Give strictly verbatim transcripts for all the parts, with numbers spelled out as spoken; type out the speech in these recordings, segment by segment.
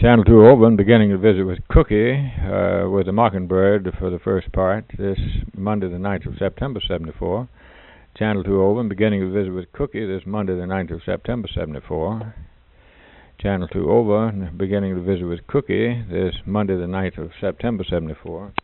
Channel two open, beginning the visit with Cookie, uh, with the Mockingbird for the first part, this Monday the ninth of September, seventy-four. Channel two open, beginning the visit with Cookie, this Monday the ninth of September, seventy-four. Channel two over, beginning the visit with Cookie, this Monday the ninth of September, seventy-four.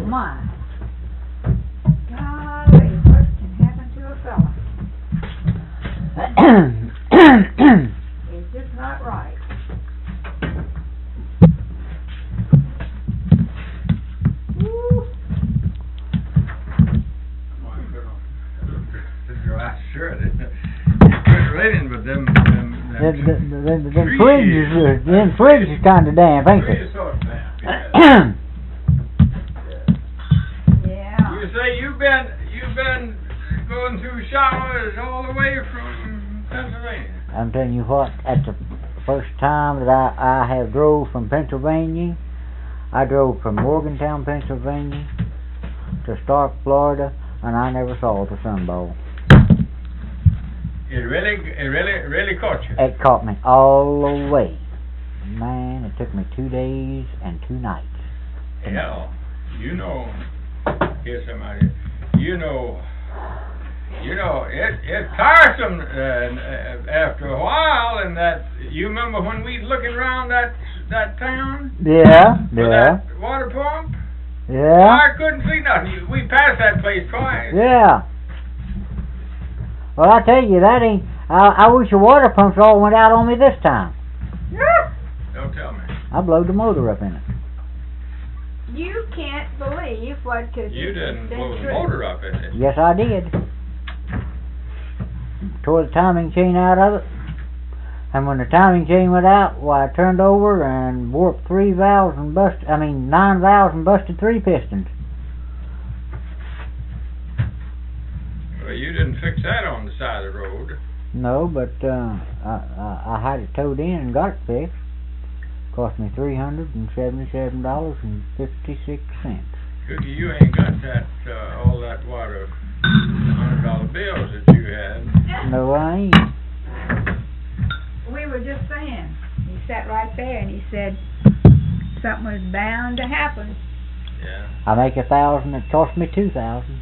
my. Golly, what can happen to a fella? It's just not right. Woo. Dry shirt. It's good raining, but them them them, them, them, them, them trees, fridges, uh, them fridges kind of damp, ain't they? trees sort of damp, yeah. Yeah. You say you've been you've been going through showers all the way from Pennsylvania. I'm telling you what, at the first time that I, I have drove from Pennsylvania, I drove from Morgantown, Pennsylvania to Stark, Florida, and I never saw the sunball. It really it really really caught you. It caught me all the way. Man, it took me two days and two nights. Hell, you know, here's somebody, you know, you know, it it's tiresome uh, after a while, and that you remember when we looking around that that town. Yeah, for yeah, that water pump. yeah, I couldn't see nothing. We passed that place twice. yeah. Well, I tell you, that ain't. I, I wish the water pumps all went out on me this time. Don't tell me. I blowed the motor up in it. You can't believe what could You didn't been blow the true. motor up, is it? Yes, I did. Tore the timing chain out of it. And when the timing chain went out, well, I turned over and warped three valves and busted, I mean, nine valves and busted three pistons. Well, you didn't fix that on the side of the road. No, but uh, I, I, I had it towed in and got it fixed. Cost me three hundred seventy-seven dollars and fifty-six cents. Cookie, you ain't got that, uh, all that water, hundred dollar bills that you had. No, I ain't. We were just saying, he sat right there and he said something was bound to happen. Yeah. I make a thousand, it cost me two thousand.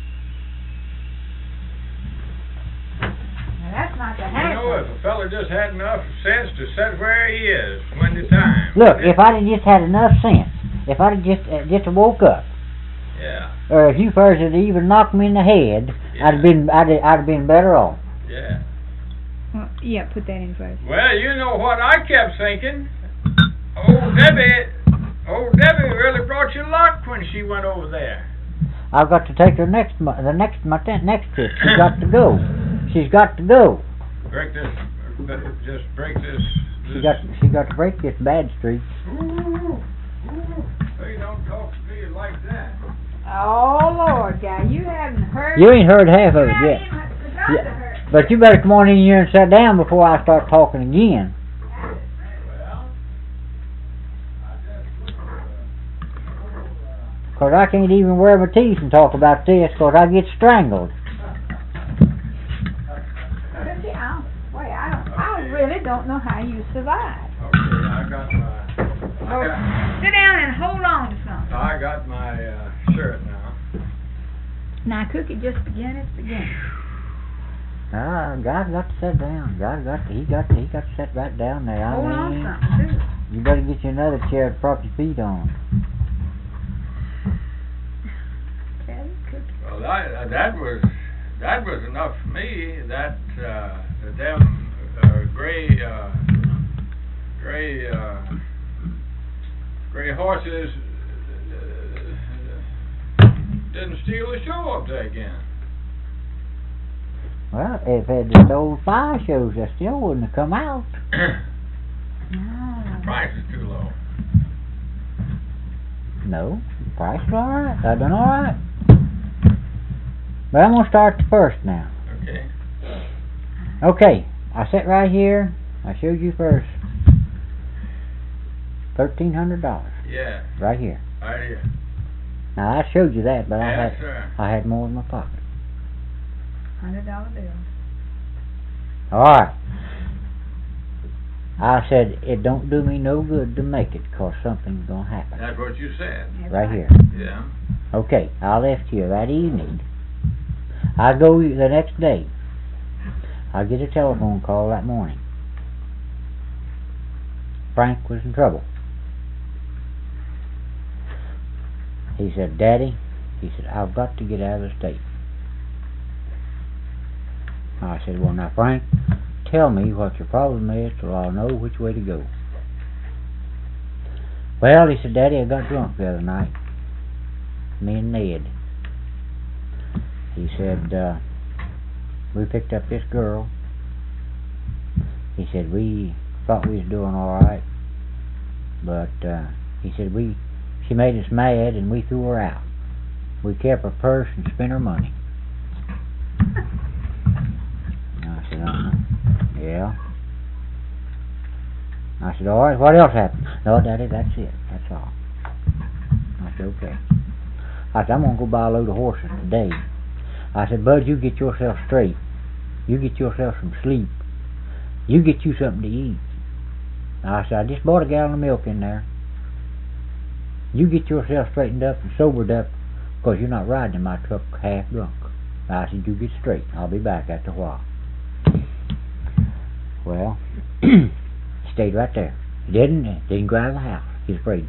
Now that's not the You happen. know, if a fella just had enough sense to sit where he is when the time. Look, if I'd have just had enough sense, if I'd have just uh, just woke up, Yeah, or if you fellas had even knocked me in the head, Yeah. I'd have been I'd have, I'd have been better off. yeah. Well, yeah, put that in first. Well, you know what I kept thinking? Old Debbie, old Debbie really brought you luck when she went over there. I've got to take her next mo- the next my tent next trip. She's got to go. She's got to go. Break this, just break this. She this. got she got to break this bad streak. Ooh, ooh. Hey, don't talk to me like that. Oh Lord, guy, you haven't heard. You ain't heard half you of it haven't yet. even begun Yeah. to hear. But you better come on in here and sit down before I start talking again. Well, I just, uh, Cause I can't even wear my teeth and talk about this cause I get strangled. Cookie, I don't, wait, I don't, I really don't know how you survive. okay, I got my, Oh, I got, sit down and hold on to something. I got my uh, shirt now. Now, Cookie, just begin at the beginning. Ah, God's got to sit down. God got to, he got to, he got to sit right down there. I Hold on to mean, something, too. you better get you another chair to prop your feet on. Okay, Cookie. Well, that that was that was enough for me. That uh, them uh, gray uh, gray uh, gray horses uh, didn't steal the show up there again. Well, if it had just old fire shows, I still wouldn't have come out. No. Price is too low. No, the price is alright. I done alright. But I'm gonna start the first now. Okay. Okay, I sit right here. I showed you first. Thirteen hundred dollars. Yeah. Right here. Right here. Now I showed you that, but I Yes, had sir. I had more in my pocket. Hundred dollar bill. Alright. I said it don't do me no good to make it, 'cause something's gonna happen. That's what you said. That's Right here. Yeah. Okay, I left here that evening. I go the next day. I get a telephone call that morning. Frank was in trouble. He said, Daddy, he said, I've got to get out of the state. I said, well, now, Frank, tell me what your problem is so I'll know which way to go. Well, he said, Daddy, I got drunk the other night. Me and Ned. He said, uh, we picked up this girl. He said, we thought we was doing all right. But, uh, he said, we, she made us mad and we threw her out. We kept her purse and spent her money. I said, uh-huh. Yeah. I said, all right, what else happened? No, Daddy, that's it. That's all. I said, okay. I said, I'm going to go buy a load of horses today. I said, Bud, you get yourself straight. You get yourself some sleep. You get you something to eat. I said, I just bought a gallon of milk in there. You get yourself straightened up and sobered up because you're not riding in my truck half drunk. I said, you get straight. I'll be back after a while. Well, stayed right there. He didn't, didn't go out of the house. He was afraid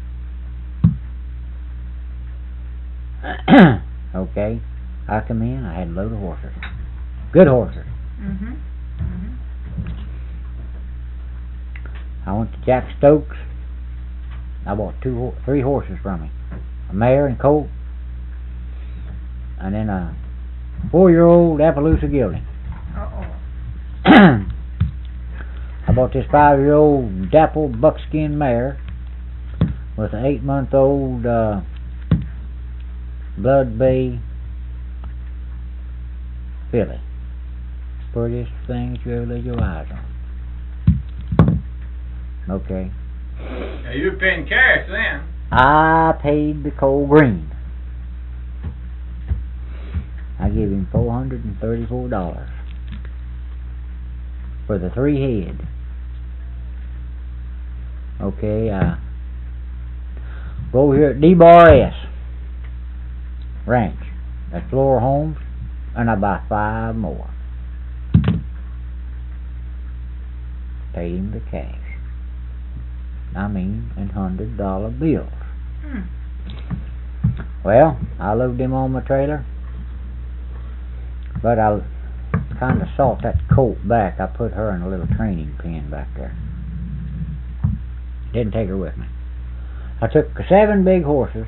to. Okay. I come in, I had a load of horses. Good horses. Mm-hmm. Mm-hmm. I went to Jack Stokes. I bought two, three horses from him. A mare and colt. And then a four-year-old Appaloosa gelding. Uh-oh. I bought this five-year-old dapple buckskin mare with an eight-month-old uh, Blood Bay filly. Prettiest thing you ever laid your eyes on. Okay. Now you were paying cash then. I paid the Cole Green. I gave him four hundred and thirty-four dollars for the three head. Okay, uh, go here at D Bar S Ranch at Flora Homes, and I buy five more. Paid him the cash. I mean, in hundred dollar bills. Hmm. Well, I loaded them on my trailer, but I kind of salt that colt back. I put her in a little training pen back there. Didn't take her with me. I took seven big horses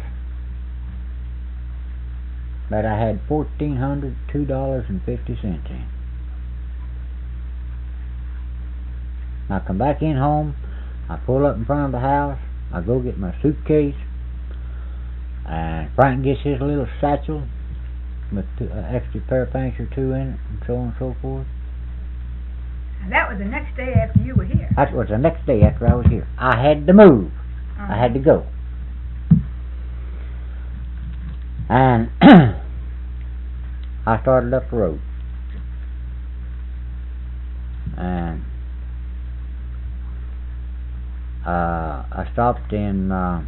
that I had fourteen hundred two dollars and fifty cents in. I come back in home. I pull up in front of the house. I go get my suitcase, and Frank gets his little satchel with an extra pair of pants or two in it, and so on and so forth. And that was the next day after you were here. That was the next day after I was here. I had to move. Uh-huh. I had to go. And I started up the road. And uh, I stopped in uh,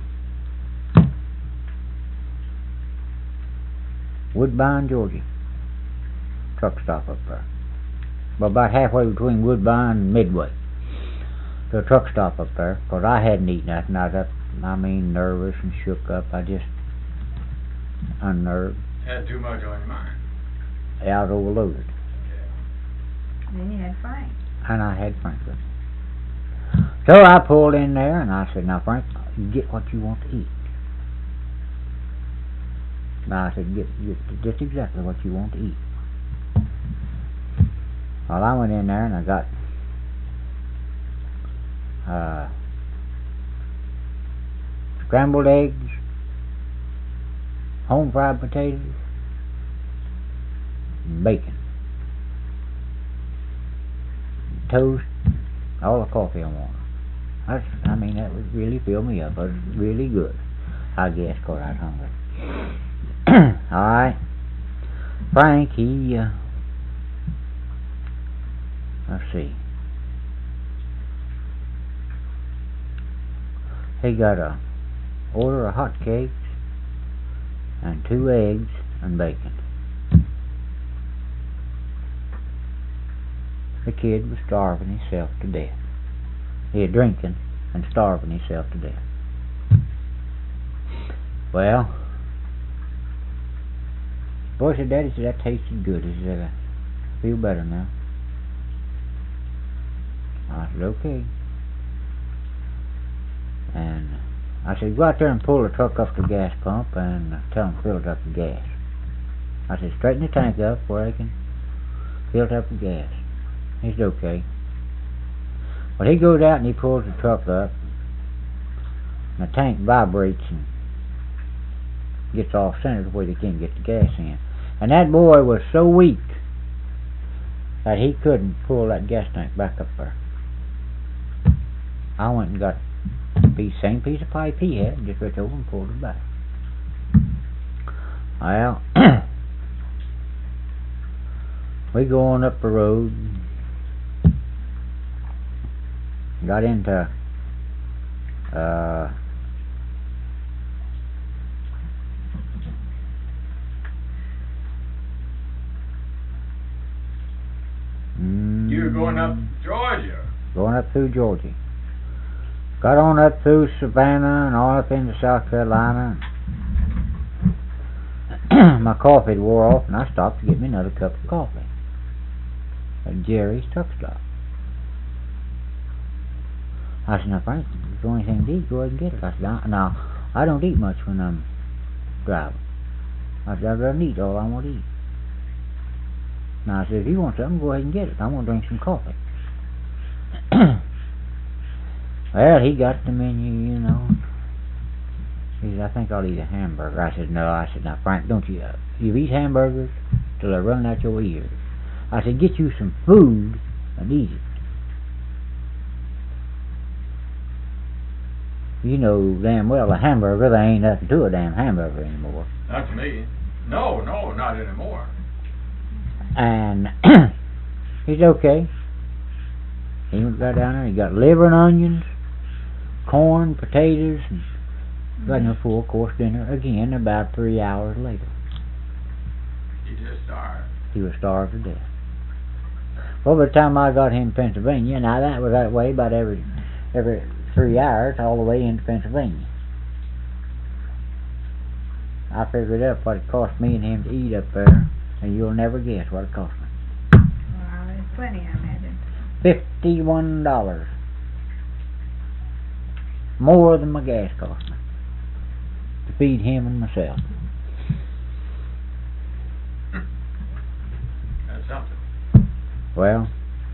Woodbine, Georgia. Truck stop up there. Well, about halfway between Woodbine and Midway. The truck stop up there, because I hadn't eaten nothing. I was up, I mean, nervous and shook up. I just unnerved. Had too much on your mind. I was overloaded. And then you had Frank. And I had Frank with me. So I pulled in there and I said, now Frank, you get what you want to eat. Now I said, get, get just exactly what you want to eat. Well, I went in there and I got uh, scrambled eggs, home fried potatoes, and bacon, toast, all the coffee I wanted. That's, I mean, that would really fill me up. It was really good. I guess, because I was hungry. Alright. Frank, he, uh, let's see. He got a order of hot cakes and two eggs and bacon. The kid was starving himself to death. He was drinking and starving himself to death. Well, boy said, Daddy said that tasted good. He said, I feel better now. I said, okay. And I said, go out there and pull the truck off the gas pump and tell them to fill it up with gas. I said, straighten the tank up where I can fill it up with gas. He said, okay. Well, he goes out and he pulls the truck up, and the tank vibrates and gets off center where they can't get the gas in. And that boy was so weak that he couldn't pull that gas tank back up there. I went and got the same piece of pipe he had and just reached over and pulled it back. Well, we go on up the road, got into uh, You were going up Georgia. Going up through Georgia. Got on up through Savannah and all up into South Carolina. My coffee had wore off and I stopped to get me another cup of coffee at Jerry's Truck Stop. I said, now Frank, if there's anything to eat, go ahead and get it. I said, no, I don't eat much when I'm driving. I said, I'd rather eat all I want to eat. Now I said, if you want something, go ahead and get it. I want to drink some coffee. Well, he got the menu, you know. He said, I think I'll eat a hamburger. I said, no. I said, now Frank, don't you, uh, you eat hamburgers till they're running out your ears. I said, get you some food and eat it. You know damn well a hamburger, there ain't nothing to a damn hamburger anymore. Not to me. No, no, not anymore. And he said, okay. He got down there, he got liver and onions, corn, potatoes, and got him a full course dinner again about three hours later. He just starved. He was starved to death. Well, by the time I got him to Pennsylvania, now that was that way about every every three hours all the way into Pennsylvania. I figured up what it cost me and him to eat up there, and you'll never guess what it cost me. Well, there's plenty, I imagine. Fifty-one dollars. More than my gas cost me to feed him and myself. That's something. Well,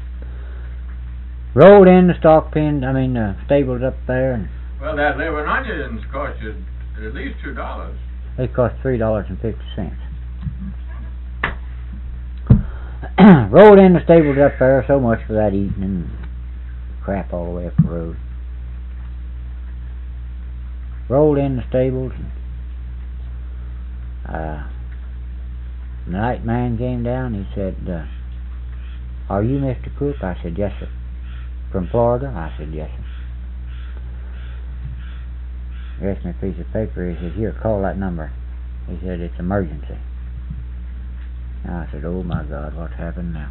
rolled in the stock pen, I mean, uh, stables up there, and well, that liver and onions cost you at least two dollars. they cost three dollars and fifty cents. Rolled in the stables up there, so much for that eating and crap all the way up the road. Rolled in the stables, and uh, the night man came down. He said, uh, "Are you Mister Cook?" I said, "Yes, sir." "From Florida?" I said, "Yes, sir." He asked me a piece of paper. He said, "Here, call that number." He said, "It's emergency." I said, oh my God, what's happened now?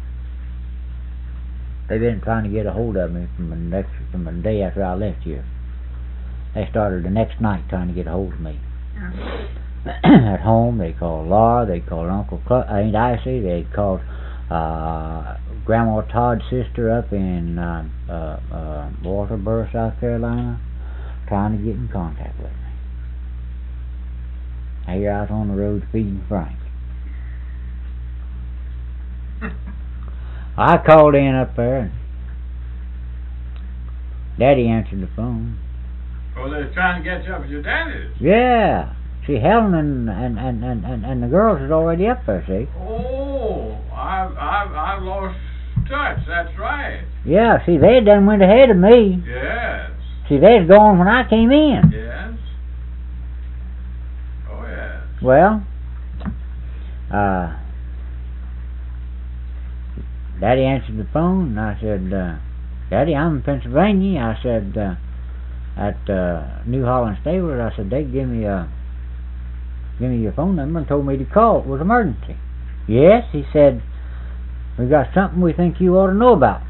They've been trying to get a hold of me from the next from the day after I left here. They started the next night trying to get a hold of me. Uh-huh. At home, they called Laura, they called Uncle Cl- Aunt Icy, they called uh, Grandma Todd's sister up in uh, uh, uh, Walterboro, South Carolina, trying to get in contact with me. Here I was on the road feeding Frank. I called in up there, and Daddy answered the phone. Oh, they're trying to get you up with your daddies. Yeah. See, Helen and and, and, and, and, and the girls is already up there, see? Oh, I've, I've, I've lost touch, that's right. Yeah, see, they done went ahead of me. Yes. See, they was gone when I came in. Yes. Oh, yes. Well, uh... Daddy answered the phone, and I said, uh, Daddy, I'm in Pennsylvania. I said, uh, at uh, New Holland Stables, I said, they give me a, give me your phone number and told me to call. It was emergency. Yes, he said, we got something we think you ought to know about.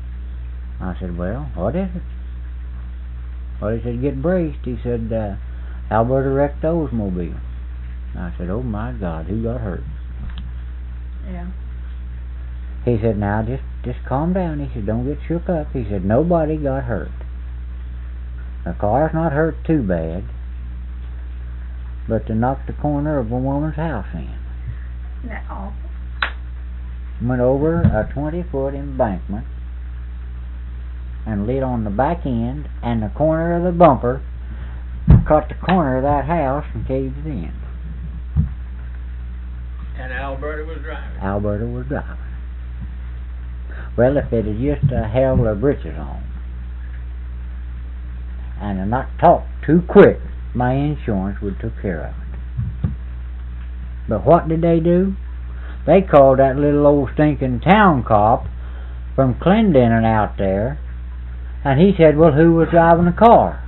I said, well, what is it? Well, he said, get braced. He said, uh, Alberta wrecked the Oldsmobile. I said, oh my God, who got hurt? Yeah. He said, now just, just calm down. He said, don't get shook up. He said, nobody got hurt. The car's not hurt too bad, but they knocked the corner of a woman's house in. Isn't that awful? Went over a twenty-foot embankment and lit on the back end, and the corner of the bumper caught the corner of that house and caved it in. And Alberta was driving. Alberta was driving. Well, if they'd have just uh, held their britches on and had not talked too quick, my insurance would have took care of it. But what did they do? They called that little old stinking town cop from Clendenin out there, and he said, well, who was driving the car?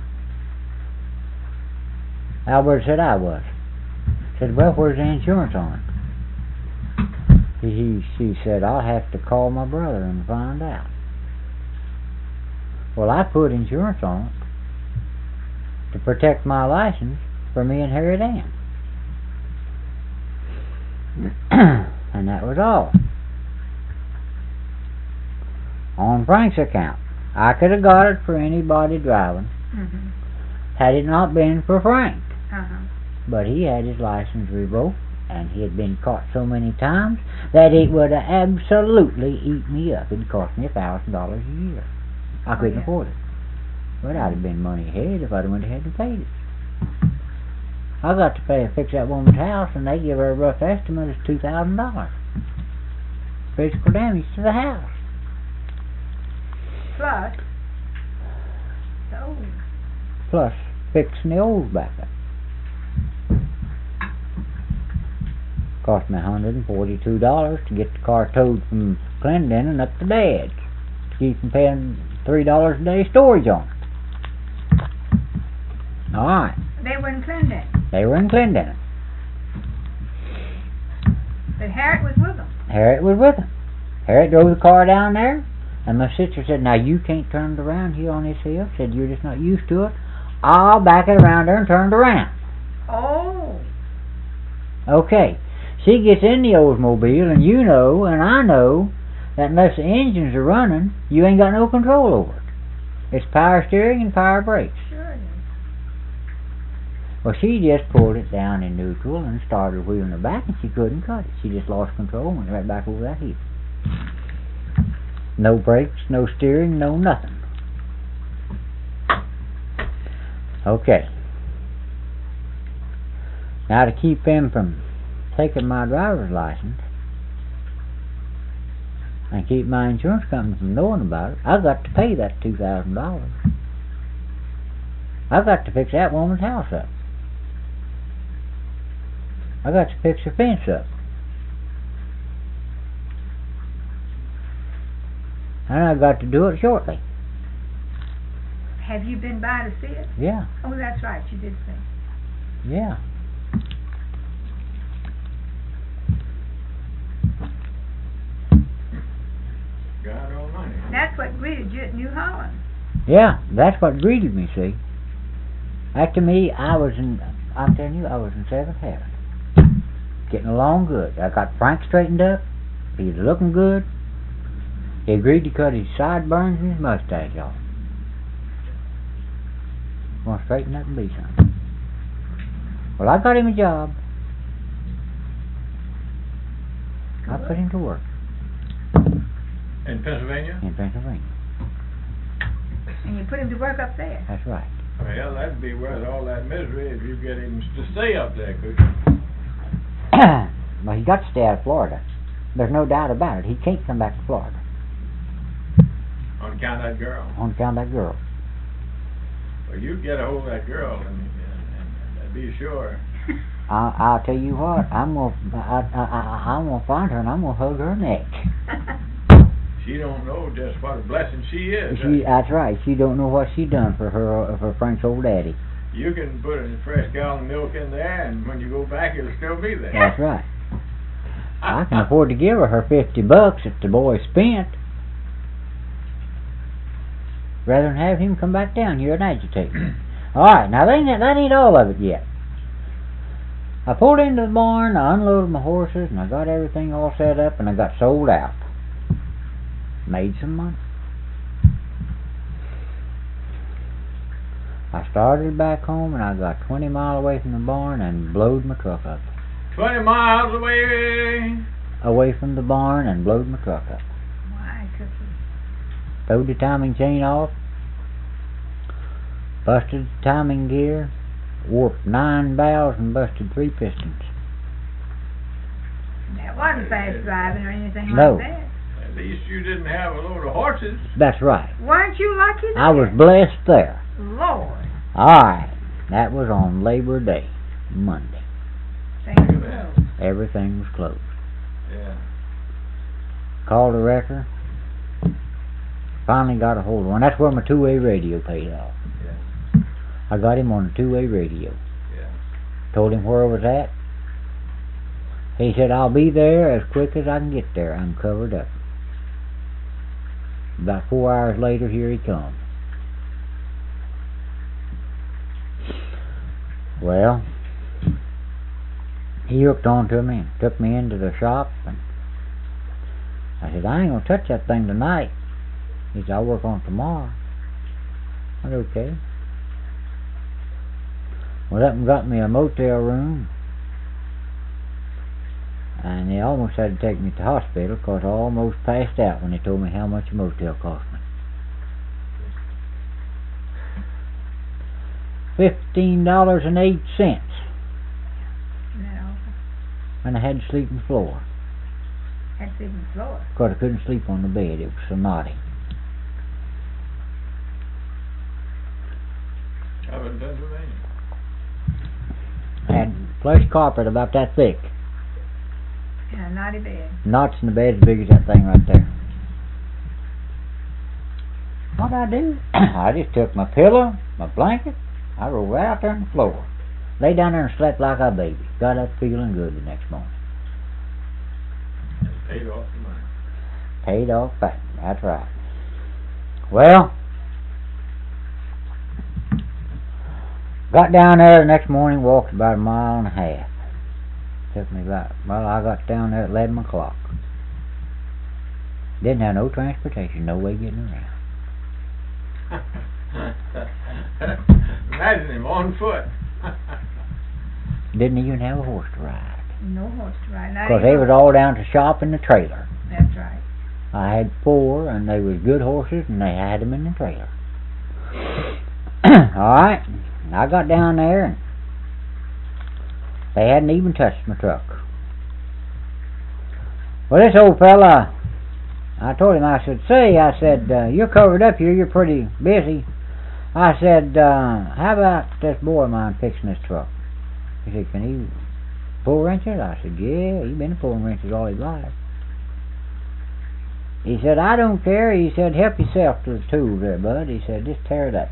Albert said, I was. Said, well, where's the insurance on it? He, she said, I'll have to call my brother and find out. Well, I put insurance on it to protect my license for me and Harriet Ann. And that was all. On Frank's account, I could have got it for anybody driving, Mm-hmm. had it not been for Frank. Uh-huh. But he had his license revoked, and he had been caught so many times that it would have absolutely eat me up. It'd cost me a thousand dollars a year. I couldn't yeah. afford it. But I'd have been money ahead if I'd have went ahead and paid it. I got to pay fix that woman's house, and they give her a rough estimate of two thousand dollars. Physical damage to the house. Plus, oh, Plus fixing the old back up. Cost me one hundred forty-two dollars to get the car towed from Clendenin up to Dad's, to keep from paying three dollars a day storage on it. Alright, they were in Clendenin, they were in Clendenin. but Harriet was with them. Harriet was with them. Harriet drove the car down there, and my sister said, now you can't turn it around here on this hill. Said, you're just not used to it. I'll back it around there and turn it around. Oh, Okay. She gets in the Oldsmobile, and you know, and I know, that unless the engines are running, you ain't got no control over it. It's power steering and power brakes. sure it is. Well, she just pulled it down in neutral and started wheeling it back, and she couldn't cut it. She just lost control and went right back over that hill. No brakes, no steering, no nothing. Okay. Now, to keep them from taking my driver's license and keep my insurance company from knowing about it, I've got to pay that two thousand dollars. I've got to fix that woman's house up. I've got to fix her fence up. And I've got to do it shortly. Have you been by to see it? Yeah, Oh, that's right, you did say. yeah. God almighty. That's what greeted you at New Holland. Yeah, that's what greeted me, see. After me, I was in, I'm telling you, I was in seventh heaven. Getting along good. I got Frank straightened up. He's looking good. He agreed to cut his sideburns and his mustache off. Want to straighten up and be something. Well, I got him a job. I put him to work In Pennsylvania? in Pennsylvania. And you put him to work up there. That's right. Well, that'd be worth all that misery if you get him to stay up there, could you? Well, he got to stay out of Florida. There's no doubt about it. He can't come back to Florida On account of that girl. on account of that girl. Well, you get a hold of that girl and, and, and be sure. I, I'll tell you what. I'm gonna, I, I, I, I'm gonna find her and I'm gonna hug her neck. She don't know just what a blessing she is. She, that's right. She don't know what she done for her, for Frank's old daddy. You can put a fresh gallon of milk in there, and when you go back, it'll still be there. That's right. I can afford to give her her fifty bucks if the boy spent, rather than have him come back down here and agitate me. Alright, now that ain't, that ain't all of it yet. I pulled into the barn, I unloaded my horses, and I got everything all set up, and I got sold out. Made some money. I started back home, and I got twenty miles away from the barn and blowed my truck up. Twenty miles away. Away from the barn and blowed my truck up. Why, Cookie? Throwed the timing chain off, busted the timing gear, warped nine valves and busted three pistons. That wasn't fast driving or anything No. like that. At least you didn't have a load of horses. That's right. Weren't you lucky there? I was blessed there. Lord. Alright, that was on Labor Day, Monday. Thank you, Lord. Everything was closed. Yeah. Called the wrecker. Finally got a hold of one. That's where my two-way radio paid off. Yeah. I got him on a two-way radio. Yeah. Told him where I was at. He said, I'll be there as quick as I can get there. I'm covered up. About four hours later, here he comes. Well, he hooked on to me and took me into the shop, and I said, I ain't gonna touch that thing tonight. He said, I'll work on it tomorrow. I said, okay. Went up and got me a motel room, and they almost had to take me to the hospital because I almost passed out when they told me how much a motel cost me. Fifteen dollars and eight cents. No. And I had to sleep on the floor. Had to sleep on the floor. Because I couldn't sleep on the bed. It was so naughty. Up in Pennsylvania. I had plush carpet about that thick. In a naughty bed. Knots in the bed as big as that thing right there. What'd I do? I just took my pillow, my blanket, I rolled right out there on the floor. Lay down there and slept like a baby. Got up feeling good the next morning. And paid off the money. Paid off back. That's right. Well, got down there the next morning, walked about a mile and a half. Took me about, well, I got down there at eleven o'clock. Didn't have no transportation, no way getting around. Imagine him on foot. Didn't even have a horse to ride. No horse to ride. Not Because they even- was all down to shop in the trailer. That's right. I had four, and they was good horses, and they had them in the trailer. Alright, I got down there, and they hadn't even touched my truck. Well, this old fella, I told him, I said, say, I said, uh, you're covered up here, you're pretty busy. I said, uh, how about this boy of mine fixing this truck? He said, can he pull wrenches? I said, yeah, he's been pulling wrenches all his life. He said, I don't care. He said, help yourself to the tools there, bud. He said, just tear it up.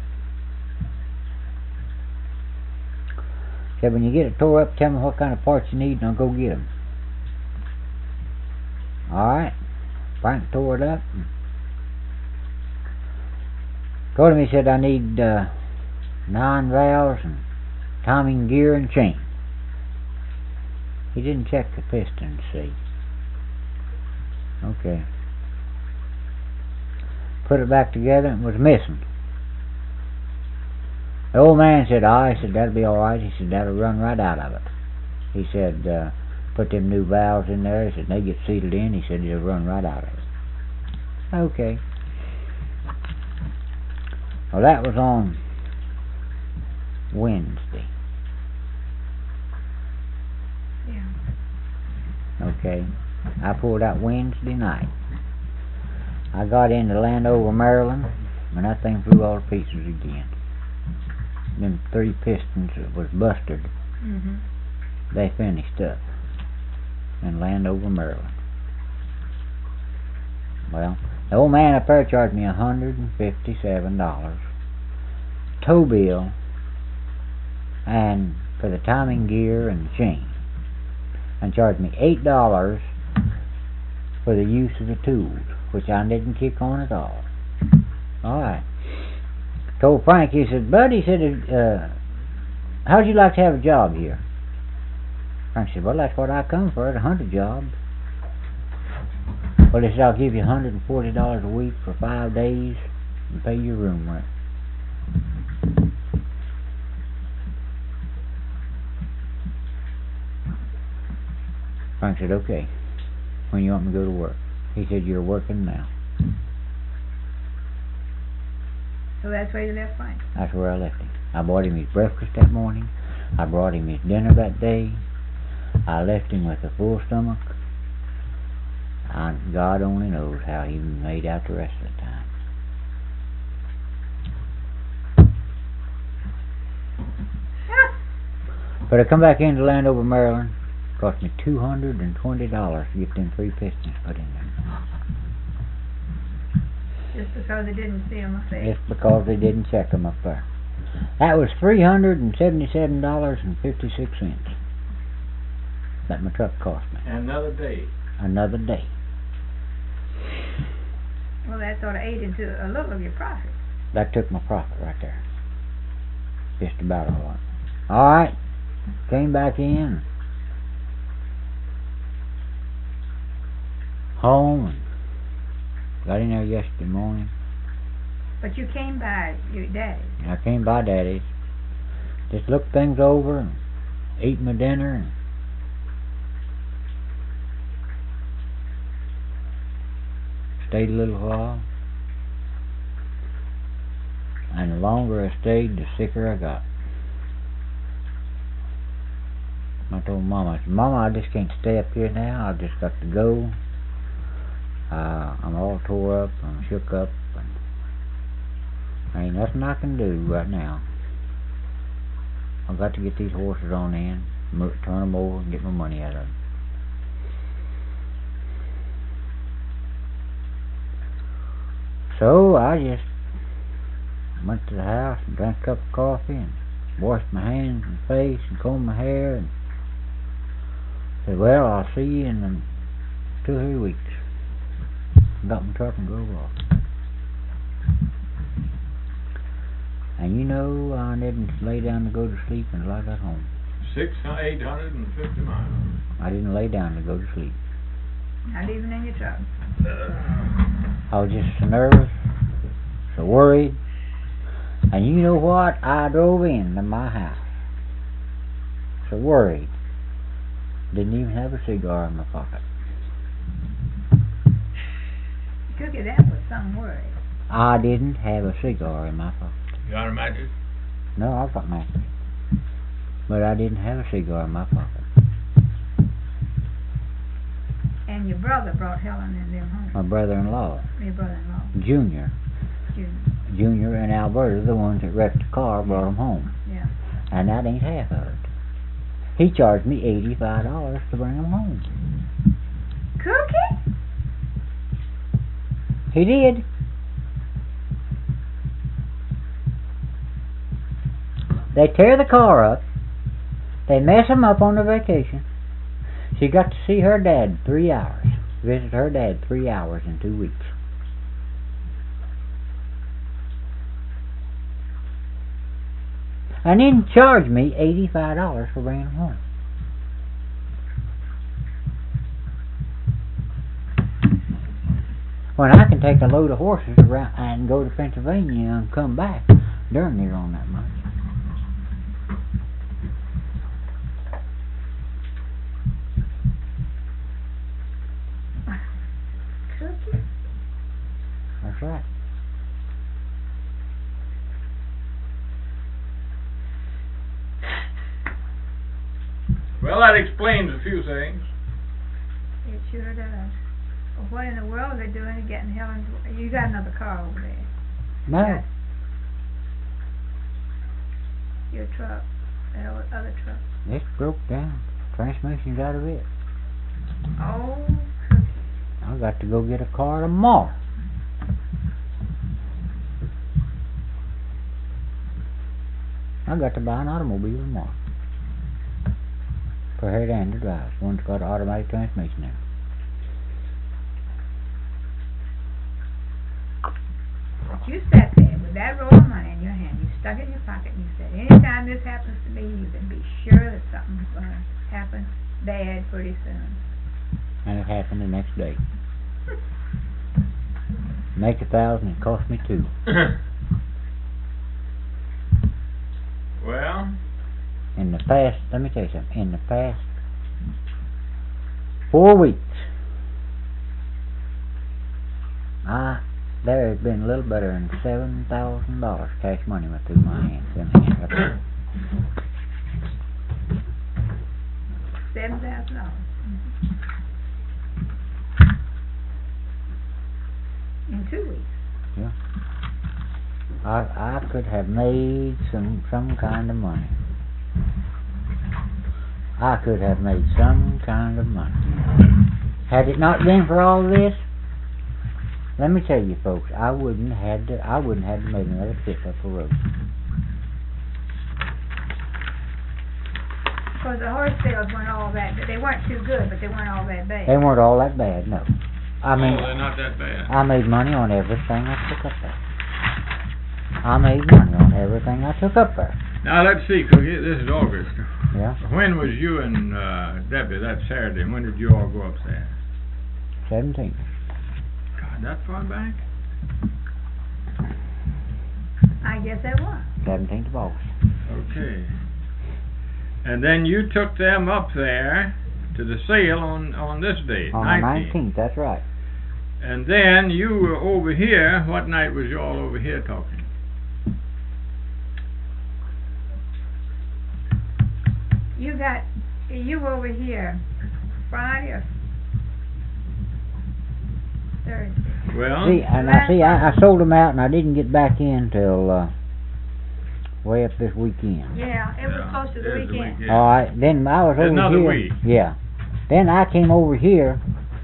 He said, when you get it tore up, tell me what kind of parts you need, and I'll go get them. Alright. Frank tore it up. Told him, he said, I need uh, nine valves and timing gear and chain. He didn't check the piston, see. Okay. Put it back together and it was missing. The old man said, ah, he said, that'll be alright. He said, that'll run right out of it. He said, uh, put them new valves in there. He said, they get seated in. He said, it'll run right out of it. Okay. Well, that was on Wednesday. Yeah. Okay. I pulled out Wednesday night. I got into Landover, Maryland, and that thing flew all to pieces again. Them three pistons that was busted, Mm-hmm. they finished up in Landover, Maryland. Well, the old man up there charged me one hundred fifty-seven dollars tow bill and for the timing gear and the chain, and charged me eight dollars for the use of the tools, which I didn't kick on at all. Alright. told Frank, he said, Bud, he said, uh, how'd you like to have a job here? Frank said, well, that's what I come for, a hunter job. Well, he said, I'll give you one hundred forty dollars a week for five days and pay your room rent. Frank said, okay. When you want me to go to work? He said, you're working now. So that's where you left Frank? That's where I left him. I bought him his breakfast that morning. I brought him his dinner that day. I left him with a full stomach. And God only knows how he made out the rest of the time. But I come back into Landover, Maryland. Cost me two hundred and twenty dollars to get them three pistons put in there. Just because they didn't see them up there. Just because they didn't check them up there. That was three hundred and seventy-seven dollars and fifty-six cents. That my truck cost me. Another day. Another day. Well, that sort of ate into a little of your profit. That took my profit right there. Just about all right. All right. Came back in. Home and got in there yesterday morning. But you came by your daddy. I came by Daddy's. Just looked things over and ate my dinner and stayed a little while. And the longer I stayed, the sicker I got. I told Mama, I said, Mama, I just can't stay up here now. I've just got to go. Uh, I'm all tore up. I'm shook up. And there ain't nothing I can do right now. I've got to get these horses on in, mo- turn them over, and get my money out of them. So I just went to the house and drank a cup of coffee and washed my hands and face and combed my hair and said, well, I'll see you in um, two or three weeks. Got my truck and drove off. And you know, I didn't lay down to go to sleep until I got home. Six, eight hundred and fifty miles. I didn't lay down to go to sleep. Not even in your truck. I was just so nervous, so worried. And you know what? I drove into my house. So worried. Didn't even have a cigar in my pocket. Cookie, that was some worry. I didn't have a cigar in my pocket. You got a mattress? No, I've got matches. But I didn't have a cigar in my pocket. And your brother brought Helen and them home. My brother-in-law, Your brother-in-law, Junior, Junior. Junior and Alberta, the ones that wrecked the car, brought them home. Yeah. And that ain't half of it. He charged me eighty-five dollars to bring them home. Cookie? He did. They tear the car up. They mess him up on their vacation. She got to see her dad three hours. Visit her dad three hours in two weeks. And then charge me eighty-five dollars for bringing them home. When I can take a load of horses around and go to Pennsylvania and come back, they're near on that much. Cookie? That's right. Well, that explains a few things. It sure does. Well, what in the world are they doing to getting Helen's... You got another car over there. No. Yes. Your truck. That o- other truck. It's broke down. Transmission's out of it. Oh, Cookie. I got to go get a car tomorrow. I got to buy an automobile tomorrow. For her and to drive. One's got an automatic transmission there. But you sat there with that roll of money in your hand, you stuck it in your pocket, and you said, anytime this happens to me, you can be sure that something's going to happen bad pretty soon. And it happened the next day. Make a thousand, it cost me two. Well, in the past, let me tell you something, in the past four weeks, I, there has been a little better than seven thousand dollars cash money went through my hands. Them hands right there. Seven thousand dollars. In two weeks. Yeah. I I could have made some some kind of money. I could have made some kind of money. Had it not been for all this, let me tell you folks, I wouldn't had to I wouldn't have to make another trip up the road. Because the horse sales weren't all that, they weren't too good, but they weren't all that bad. They weren't all that bad, no. I mean, oh, they're not that bad. I made money on everything I took up there. I made money on everything I took up there. Now let's see, Cookie. This is August. Yeah. When was you and uh, Debbie that Saturday? When did you all go up there? Seventeenth. God, that far back? I guess that was. Seventeenth of August. Okay. And then you took them up there to the sale on on this date, on the nineteenth. That's right. And then you were over here. What night was you all over here talking? You got, you were over here Friday or Thursday? Well, see, and I see, I, I sold them out, and I didn't get back in till uh, way up this weekend. Yeah, it was yeah, close to the it is weekend. The weekend. All right, then I was over Another here. week. Yeah. Then I came over here.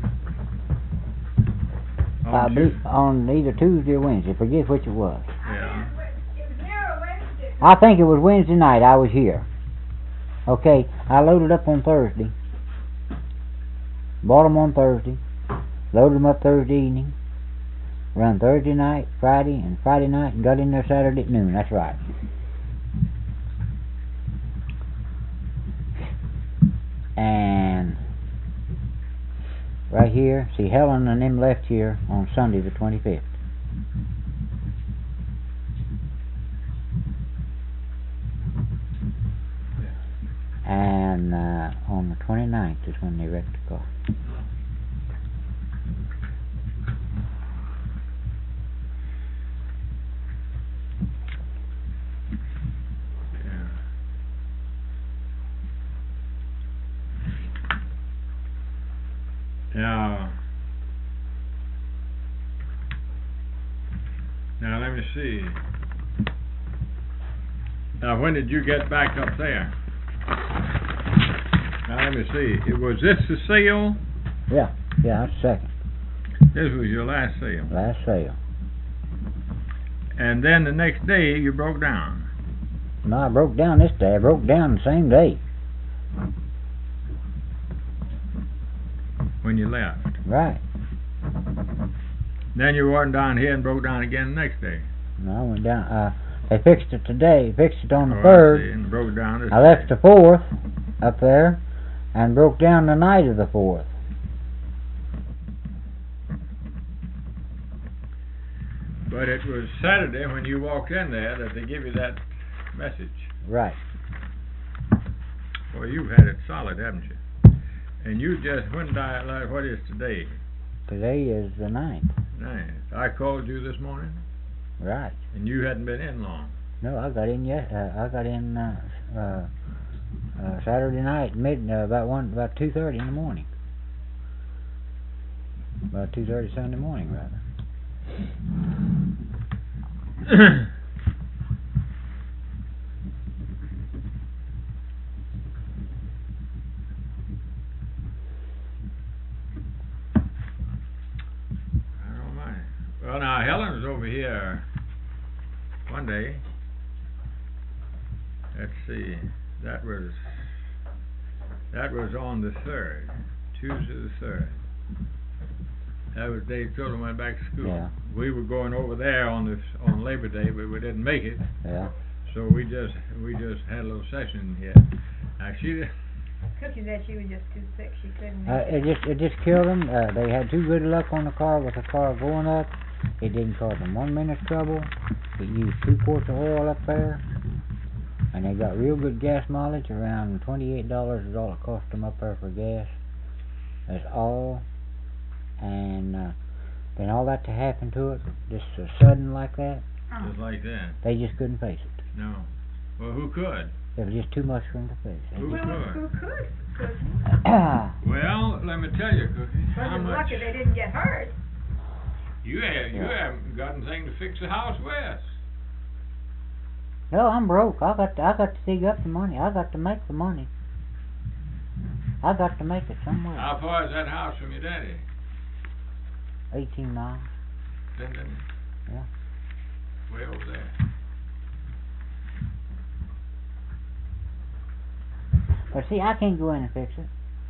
On, I Tuesday. believe, on either Tuesday or Wednesday, forget which it was. Yeah. It was here or Wednesday? I think it was Wednesday night I was here. Okay, I loaded up on Thursday. Bought them on Thursday. Loaded them up Thursday evening. Run Thursday night, Friday, and Friday night, and got in there Saturday at noon. That's right. And right here, see, Helen and them left here on Sunday the twenty-fifth. And uh, on the twenty-ninth is when they wrecked the car. Yeah. Now, now let me see. Now, when did you get back up there? Now let me see. It was this the sale? Yeah, yeah, that's second. This was your last sale. Last sale. And then the next day you broke down. No, I broke down this day. I broke down the same day. When you left. Right. Then you went down here and broke down again the next day. No, I went down. Uh, they fixed it today. Fixed it on the Oh, I third. see, and broke down this I left day. the fourth up there and broke down the night of the fourth. But it was Saturday when you walked in there that they give you that message. Right. Well, you've had it solid, haven't you? And you just went down, like, what is today? Today is the ninth. Ninth. I called you this morning, Right. and you hadn't been in long. No, I got in yet. Uh, I got in uh, uh, uh, Saturday night, mid uh, about one, about two thirty in the morning. About two thirty Sunday morning, rather. I don't mind. Well, now Helen was over here one day. Let's see. That was that was on the third, Tuesday the third. That was the day the children went back to school. Yeah. We were going over there on this on Labor Day, but we didn't make it. Yeah. So we just we just had a little session here. Now she did- Cookie said she was just too sick, she couldn't Uh, make it just it just killed them. Uh, they had too good luck on the car with the car going up. It didn't cause them one minute's trouble. It used two quarts of oil up there, and they got real good gas mileage. Around twenty-eight dollars is all it cost them up there for gas. That's all. And uh, then all that to happen to it, just so sudden like that, Oh. just like that. they just couldn't face it. No. Well, who could? It was just too much for them to face. They Who Well, could? who could? Cookie. just- Well, let me tell you, Cookie. But How it's much lucky they didn't get hurt. you have you Yeah. haven't got anything to fix the house with? No, I'm broke. I got to, I got to dig up the money. I got to make the money. I got to make it somewhere. How far is that house from your daddy? Eighteen miles. Linden? Yeah. Way over there. But see, I can't go in and fix it.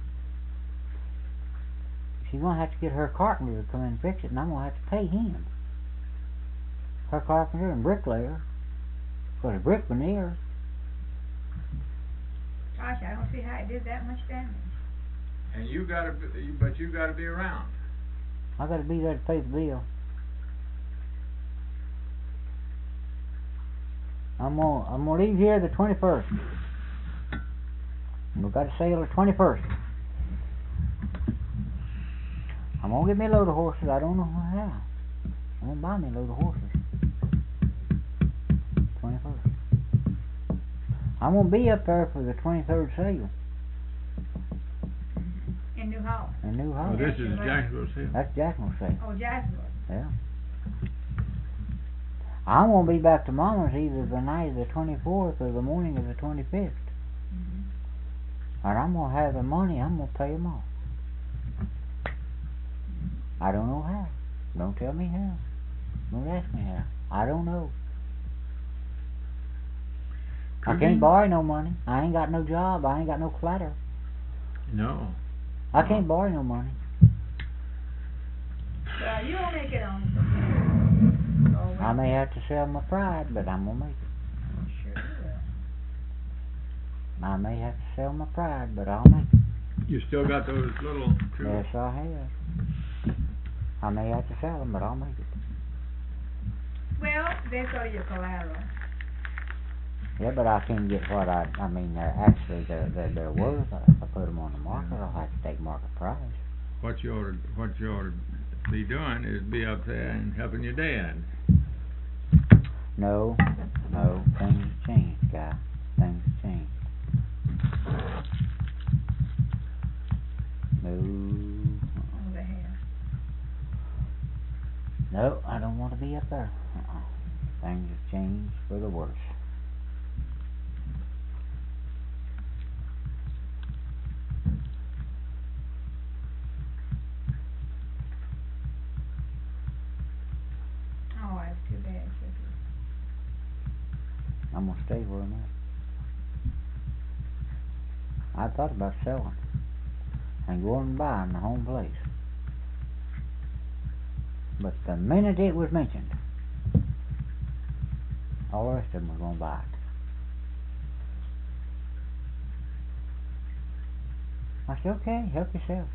She's gonna have to get her carpenter to come in and fix it, and I'm gonna have to pay him. Her carpenter and bricklayer. Cause a brick veneer. Gosh, I don't see how it did that much damage. And you gotta, be, but you gotta be around. I gotta be there to pay the bill. I'm gonna I'm gonna leave here the twenty-first. We got a sale the twenty-first. I'm gonna get me a load of horses. I don't know how. I'm gonna buy me a load of horses. twenty-first. I'm gonna be up there for the twenty-third sale. In New Hall. In New Oh, Holland. this is Jacksonville sale. That's Jacksonville sale. Oh, Jacksonville. Yeah. I'm gonna be back to Mama's either the night of the twenty-fourth or the morning of the twenty-fifth. Mm-hmm. And I'm gonna have the money. I'm gonna pay them off. I don't know how. Don't tell me how. Don't ask me how. I don't know. I Could can't be. borrow no money. I ain't got no job. I ain't got no clutter. No. I can't borrow no money. Well, you'll make it on. Oh, I may have to sell my pride, but I'm gonna make it. Sure you will. I may have to sell my pride, but I'll make it. You still got those little two. Yes, I have. I may have to sell them, but I'll make it. Well, they go to your collateral. Yeah, but I can't get what I, I mean, they're actually, they're, they're, they're worth. If I put them on the market, I'll have to take market price. What you ought to, what you ought to be doing is be up there and helping your dad. No, no, things have changed, guy. Things have changed. No. Oh, they have. No, I don't want to be up there. Uh-uh. Things have changed for the worse. Oh, that's too bad, Cookie. I'm gonna stay where I'm at. I thought about selling and going and buying the home place. But the minute it was mentioned, all the rest of them were gonna buy it. I said, okay, help yourself.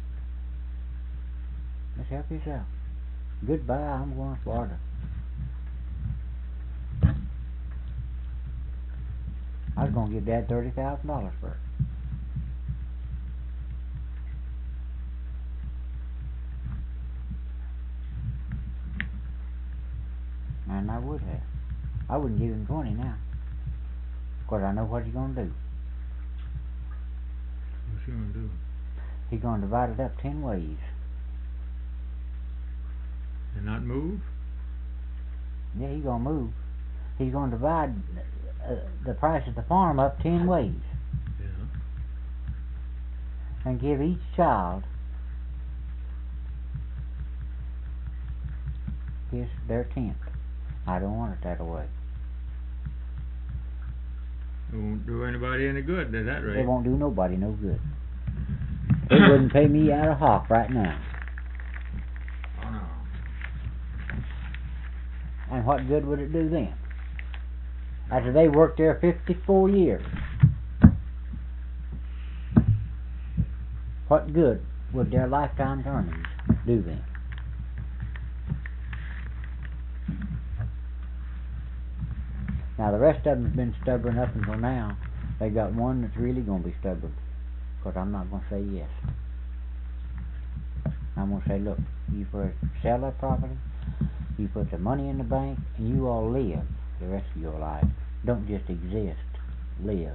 Just help yourself. Goodbye, I'm going to Florida. I was going to give Dad thirty thousand dollars for it. And I would have. I wouldn't give him twenty now. Because I know what he's going to do. What's he gonna do? He's going to divide it up ten ways. And not move? Yeah, he's going to move. He's going to divide uh, the price of the farm up ten ways. Yeah. And give each child his their tenth. I don't want it that way. It won't do anybody any good at that rate. It won't do nobody no good. It wouldn't pay me out of hock right now. And what good would it do them? After they worked there fifty-four years, what good would their lifetime earnings do them? Now the rest of them's been stubborn up until now. They got one that's really going to be stubborn. Because I'm not going to say yes. I'm going to say, look, you first sell that property, you put the money in the bank, and you all live the rest of your life. Don't just exist, live.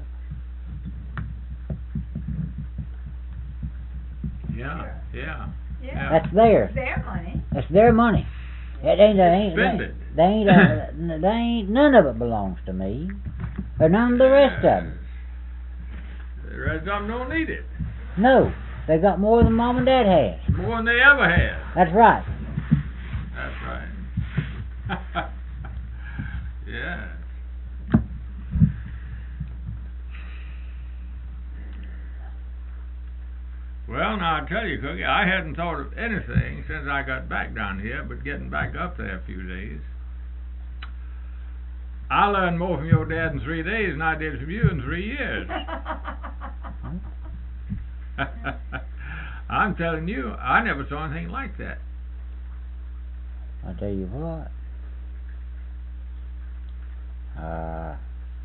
Yeah, yeah. Yeah. That's theirs. It's their money. That's their money. It ain't, it ain't, Spend they, it. they ain't, uh, they ain't, none of it belongs to me. Or none of the rest of them. The rest of them don't need it. No, they got more than Mom and Dad has. More than they ever had. That's right. That's right. Yeah. Well, now I tell you, Cookie, I hadn't thought of anything since I got back down here, but getting back up there a few days. I learned more from your dad in three days than I did from you in three years. I'm telling you, I never saw anything like that. I tell you what. Uh,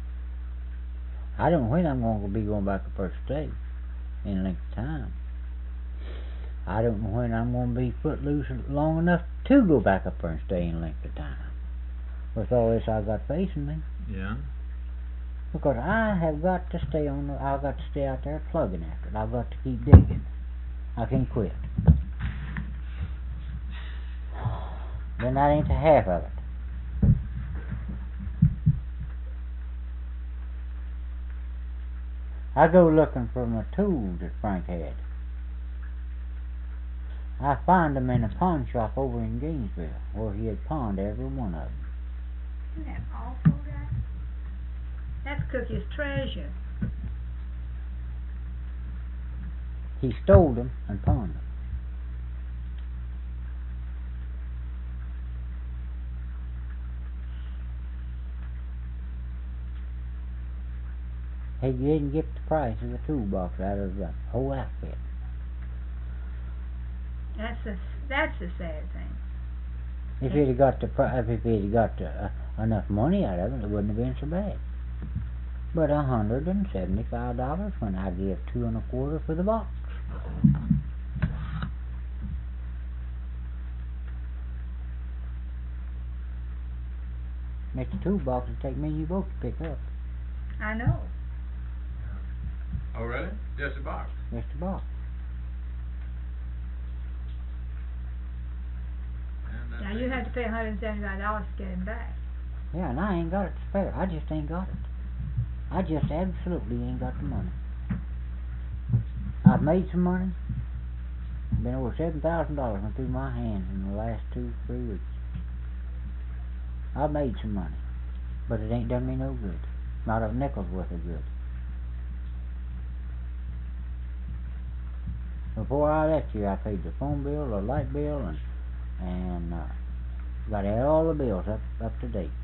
I don't know when I'm going to be going back up first day in length of time. I don't know when I'm going to be footloose long enough to go back up there and stay in length of time. With all this I got facing me. Yeah. Because I have got to stay on the, I've got to stay out there plugging after it. I've got to keep digging. I can't quit. Then that ain't the half of it. I go looking for my tools that Frank had. I find them in a pawn shop over in Gainesville, where he had pawned every one of them. Isn't that awful, guy? That's Cookie's treasure. He stole them and pawned them. He didn't get the price of the toolbox out of the whole outfit. That's a, that's a sad thing. If he'd have got the pri- if he'd got uh, enough money out of it, it wouldn't have been so bad. But a hundred and seventy-five dollars when I give two and a quarter for the box. Mister Toolbox would take me and you both to pick up. I know. Oh, really? Just a box? Mister Box. Now you have to pay one hundred and seventy-five dollars to get him back. Yeah, and I ain't got it to spare. I just ain't got it. I just absolutely ain't got the money. I've made some money. Been over seven thousand dollars went through my hands in the last two, three weeks. I've made some money, but it ain't done me no good. Not a nickel's worth of good. Before I left here, I paid the phone bill, the light bill, and and uh, got all the bills up up to date.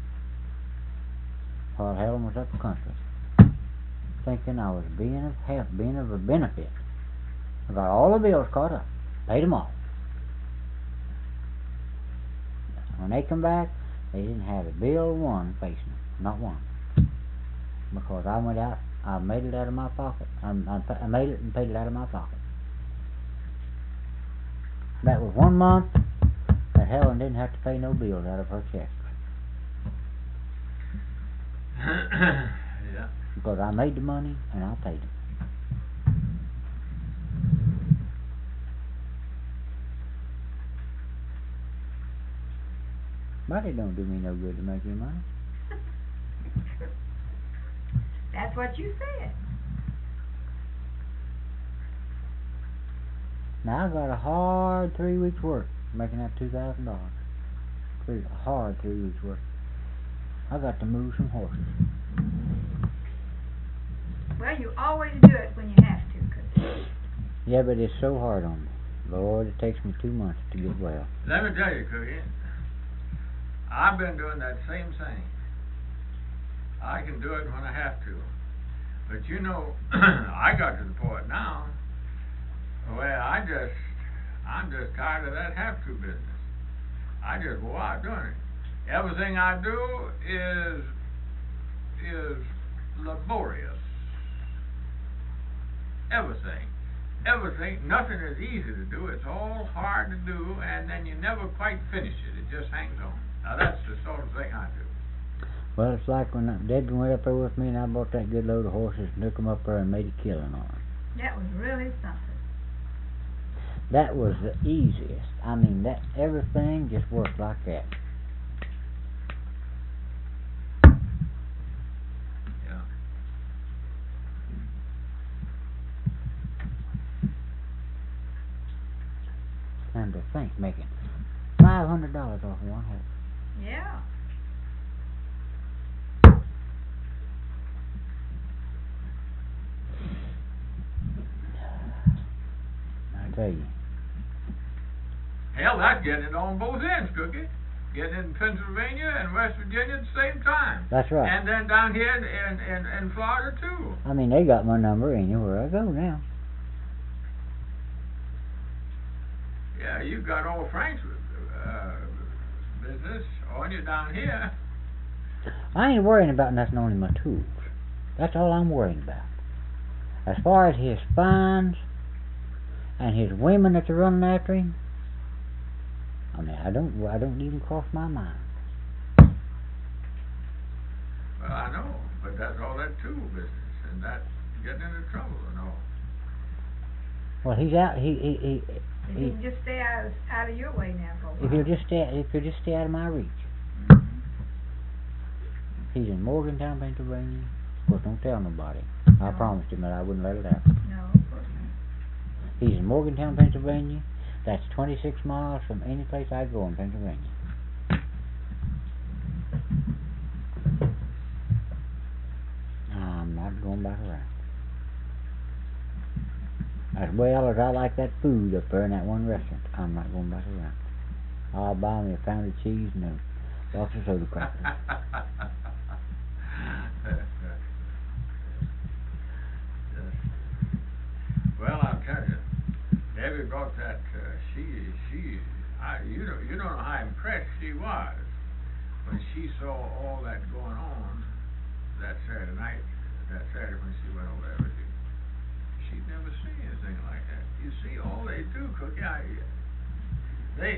While Helen was up the country, thinking I was being of help, being of a benefit. I got all the bills caught up, paid them all. When they come back, they didn't have a bill one facing them, not one, because I went out, I made it out of my pocket. I, I, I made it and paid it out of my pocket. That was one month that Helen didn't have to pay no bills out of her check. Yeah. Because I made the money and I paid it. But it don't do me no good to make any money. That's what you said. Now I got a hard three weeks work making that two thousand dollars. Three hard three weeks work. I got to move some horses. Well, you always do it when you have to, Cookie. Yeah, but it's so hard on me. Lord, it takes me two months to get well. Let me tell you, Cookie, I've been doing that same thing. I can do it when I have to. But you know, I got to the point now where I just, I'm just tired of that have-to business. I just go out doing it. Everything I do is, is laborious. Everything. Everything, nothing is easy to do. It's all hard to do, and then you never quite finish it. It just hangs on. Now that's the sort of thing I do. Well, it's like when Debbie went up there with me and I bought that good load of horses and took them up there and made a killing on them. That was really something. That was the easiest. I mean, that everything just worked like that. Yeah. And to think, making five hundred dollars off of one horse. Yeah. I tell you. Hell, that's getting it on both ends, Cookie. Getting it in Pennsylvania and West Virginia at the same time. That's right. And then down here in, in, in, in Florida, too. I mean, they got my number anywhere I go now. Yeah, you've got old Frank's uh, business on you down here. I ain't worrying about nothing on my tools. That's all I'm worrying about. As far as his fines and his women that are running after him, I mean, I don't, I don't even cross my mind. Well, I know, but that's all that tool business, and that getting into trouble and all. Well, he's out. He, he, he. If he you can just stay out of, out of your way now for a while. if you'll just stay, if you'll just stay out of my reach. Mhm. He's in Morgantown, Pennsylvania. Of course, don't tell nobody. I No. promised him that I wouldn't let it out. No, of course not. He's in Morgantown, Pennsylvania. That's twenty-six miles from any place I go in Pennsylvania. I'm not going back around. As well as I like that food up there in that one restaurant, I'm not going back around. I'll buy me a pound of cheese and a box of soda crackers. Well, I'll tell you, Debbie brought that. Uh, she, she, I, you don't, you don't know how impressed she was when she saw all that going on that Saturday night. That Saturday when she went over there with you. She'd never seen anything like that. You see, all they do, Cookie, I, they,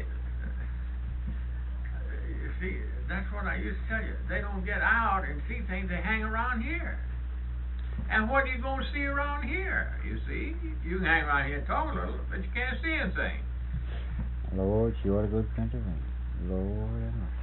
you see, that's what I used to tell you. They don't get out and see things. They hang around here. And what are you going to see around here? You see, you can hang around here and talk a little, but you can't see anything. Lord, she ought to go to Pennsylvania. Lord, have mercy.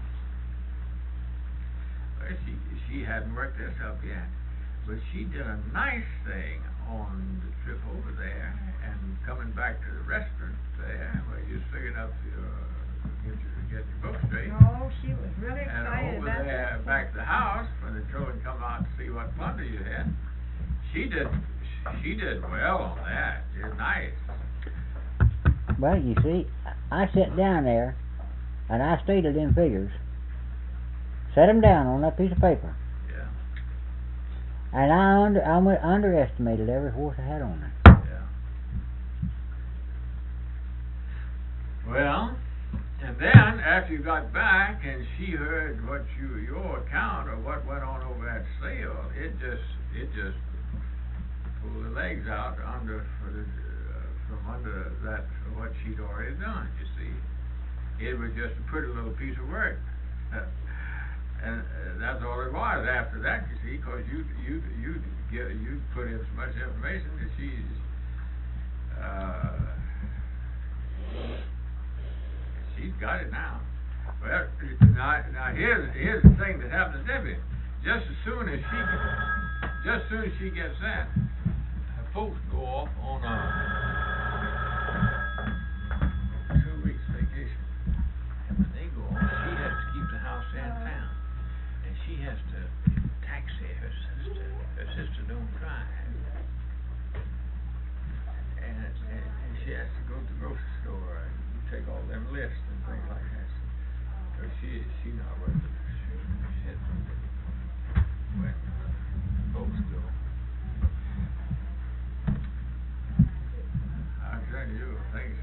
Well, she she hadn't worked this up yet, but she did a nice thing on the trip over there and coming back to the restaurant there where you figured out to uh, get your get your book straight. Oh, she was really And excited over about there that. back to the house when the children come out to see what plunder you had, she did she did well on that. It's nice. Well, you see, I sat down there and I stated in figures, set them down on that piece of paper, Yeah, and I under I went underestimated every horse I had on there. yeah. Well, and then after you got back and she heard what you your account of what went on over at sale, it just it just pulled the legs out under for the, uh, from under that what she'd already done. You see, it was just a pretty little piece of work, and uh, that's all it was. After that, you see, because you you you get you put in so much information that she's. Uh, She's got it now. Well, now, now here's here's the thing that happened to Debbie. Just as soon as she, just as soon as she gets that, her folks go off on a two weeks vacation, and when they go off, she has to keep the house in town, and she has to taxi her sister. Her sister don't drive, and, and, and she has to go to the grocery store and take all them lists and things like that. So But she, she not worth it. Shit. When folks go. I'm telling you, things.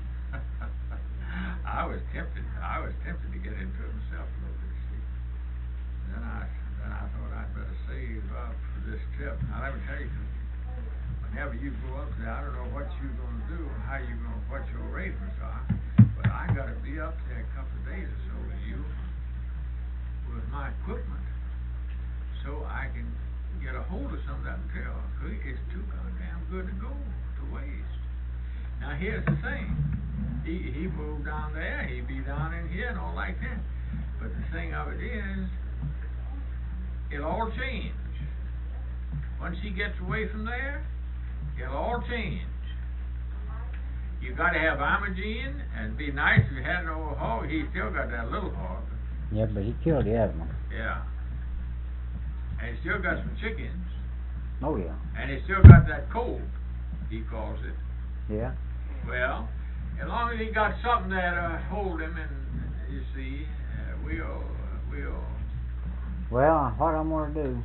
I was tempted. I was tempted to get into it myself a little bit. See. Then I, then I thought I'd better save up for this trip. Now let me tell you, whenever you go up there, I don't know what you're going to do, how you going, to what your arrangements are, but I got to be up there a couple of days or so with you, with my equipment, so I can get a hold of some of that material. It's too goddamn good to go to waste. Now here's the thing. He he moved down there, he be down in here and all like that. But the thing of it is, it'll all change. Once he gets away from there, it'll all change. You got to have Imogene, and it'd be nice if you had an old hog. He still got that little hog. Yeah, but he killed the other one. Yeah. And he still got some chickens. Oh, yeah. And he still got that colt, he calls it. Yeah. Well, as long as he got something that uh, hold him, and you see, uh, we'll, uh, we'll. Well, what I'm gonna do?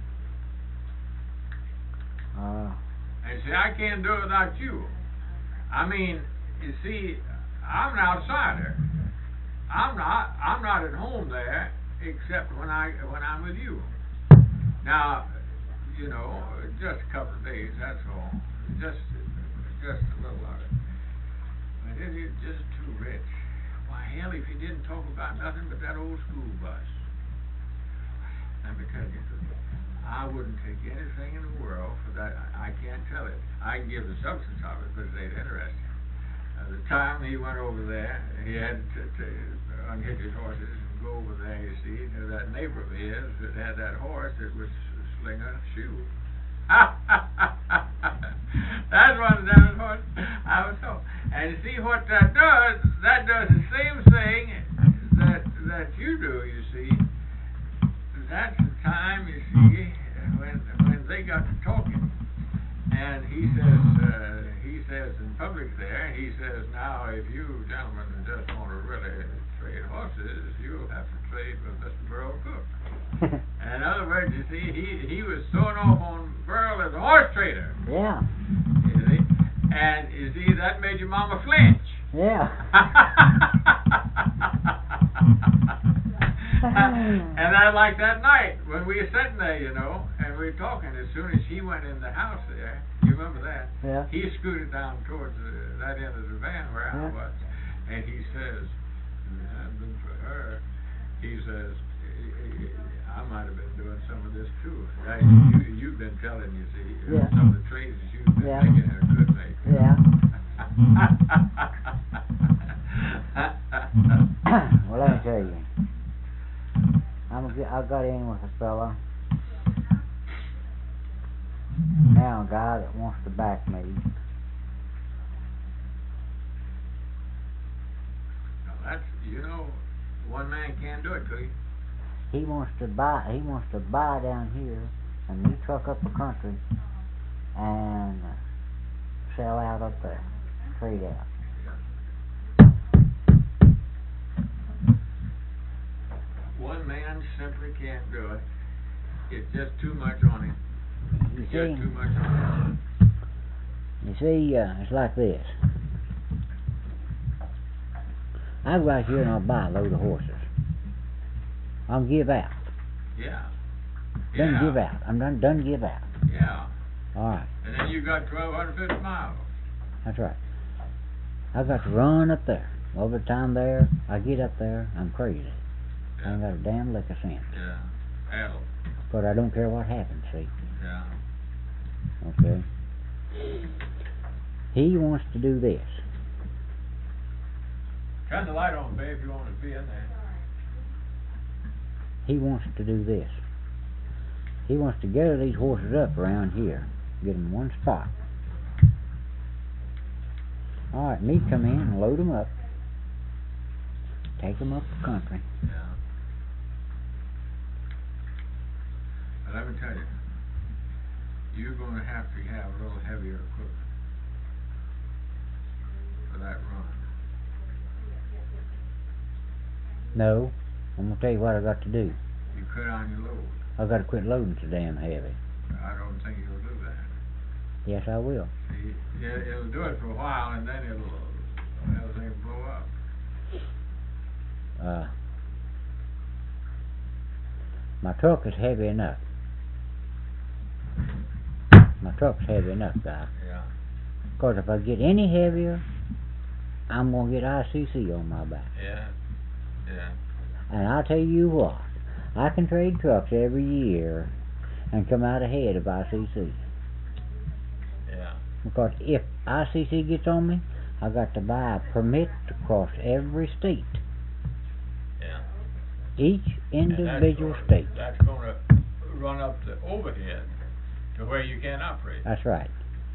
Uh. And see, I can't do it without you. I mean, you see, I'm an outsider. I'm not. I'm not at home there, except when I when I'm with you. Now, you know, just a couple of days. That's all. Just, just a little of it. But it is just too rich. Why, hell, if you didn't talk about nothing but that old school bus. Let me tell you, I wouldn't take anything in the world for that. I, I can't tell it. I can give the substance of it, but it ain't interesting. Uh, the time he went over there, he had to, to unhitch his horses and go over there, you see, to that neighbor of his that had that horse that was sling a shoe. That's one of them horses. I was so. And you see what that does, that does the same thing that that you do, you see. That's the time, you see, when when they got to talking. And he says, uh, he says in public there, he says, now if you gentlemen just want to really trade horses, you'll have to trade with Mister Burl Cook. In other words, you see, he, he was throwing off on Burl as a horse trader. Yeah. You see? And you see, that made your mama flinch. Yeah. And I like that night when we were sitting there, you know, and we were talking. As soon as he went in the house there, you remember that? Yeah. He scooted down towards the, that end of the van where Yeah. I was, and he says, "And then for her," he says, "I might have been doing some of this too. I, you, you've been telling, you see, Yeah. some of the trades you've been Yeah. making are good make." Yeah. Well, let me tell you. I'm a, I got in with a fella now, a guy that wants to back me. Now that's, you know, one man can't do it, could he? He wants to buy. He wants to buy down here a new truck up the country and sell out up there, trade out. One man simply can't do it. It's just too much on him. You It's see, just too much on him. you see, uh, it's like this. I go out here and I'll buy a load of horses. I'll give out. Yeah. Done Yeah. give out. I'm done. Done give out. Yeah. All right. And then you got twelve hundred fifty miles. That's right. I got to run up there. Over the time there, I get up there, I'm crazy. I ain't Yeah. got a damn lick of sense. Yeah. Hell. But I don't care what happens, see. Yeah. Okay. He wants to do this. Turn the light on, babe, if you want to be in there. He wants to do this. He wants to gather these horses up around here, get them in one spot. All right, me come in and load them up, take them up the country. Yeah. But let me tell you, you're going to have to have a little heavier equipment for that run. No, I'm gonna tell you what I got to do. You cut on your load. I got to quit loading so damn heavy. I don't think you'll do that. Yes, I will. See, it, it'll do it for a while, and then it'll everything will blow up. Uh, my truck is heavy enough. My truck's heavy enough, guy. Yeah. Because if I get any heavier, I'm going to get I C C on my back. Yeah. Yeah. And I'll tell you what, I can trade trucks every year and come out ahead of I C C. Yeah. Because if I C C gets on me, I got to buy a permit to cross every state. Yeah. Each individual and that's gonna, state. That's going to run up the overhead to where you can't operate. That's right.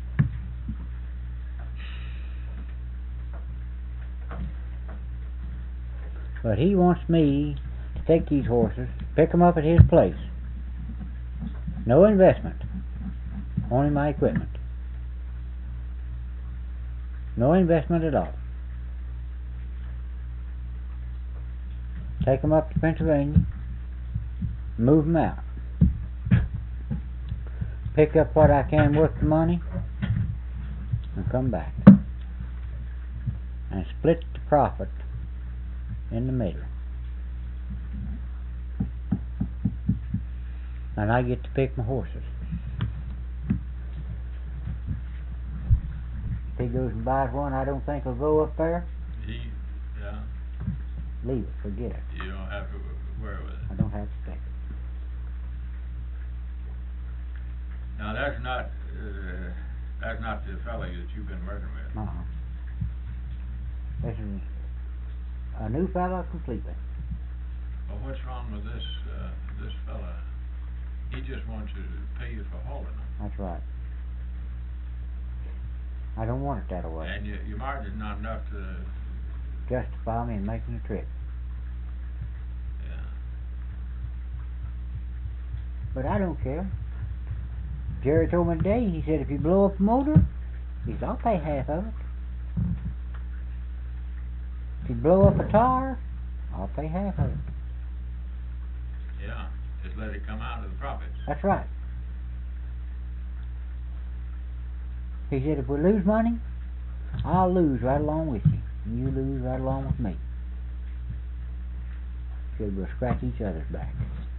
But he wants me to take these horses, pick them up at his place. No investment. Only my equipment. No investment at all. Take them up to Pennsylvania. Move them out. Pick up what I can worth the money. And come back. And split the profit in the middle. And I get to pick my horses. If he goes and buys one I don't think will go up there, He, yeah. leave it, forget it. You don't have to worry with it. I don't have to take it. Now that's not uh, that's not the fella that you've been working with. Uh-huh. This is a new fella completely. Well, what's wrong with this uh, this fella? He just wants to pay you for hauling them. That's right. I don't want it that way. And you, your margin's not enough to... Justify me in making a trip. Yeah. But I don't care. Jerry told me today, he said if you blow up a motor, he said I'll pay half of it. If you blow up a tire, I'll pay half of it. Yeah. Just let it come out of the profits. That's right. He said if we lose money, I'll lose right along with you. And you lose right along with me. He said we'll scratch each other's back.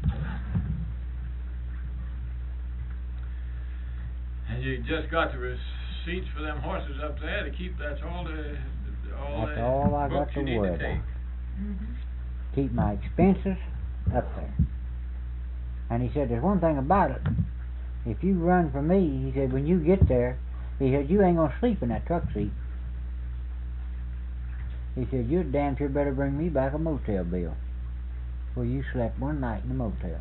And you just got the receipts for them horses up there to keep. That's all the all That's the all I books got you to need worry to take. about. Mm-hmm. Keep my expenses up there. And he said, there's one thing about it. If you run for me, he said, when you get there, he said, you ain't going to sleep in that truck seat. He said, you damn sure better bring me back a motel bill. Well, you slept one night in the motel.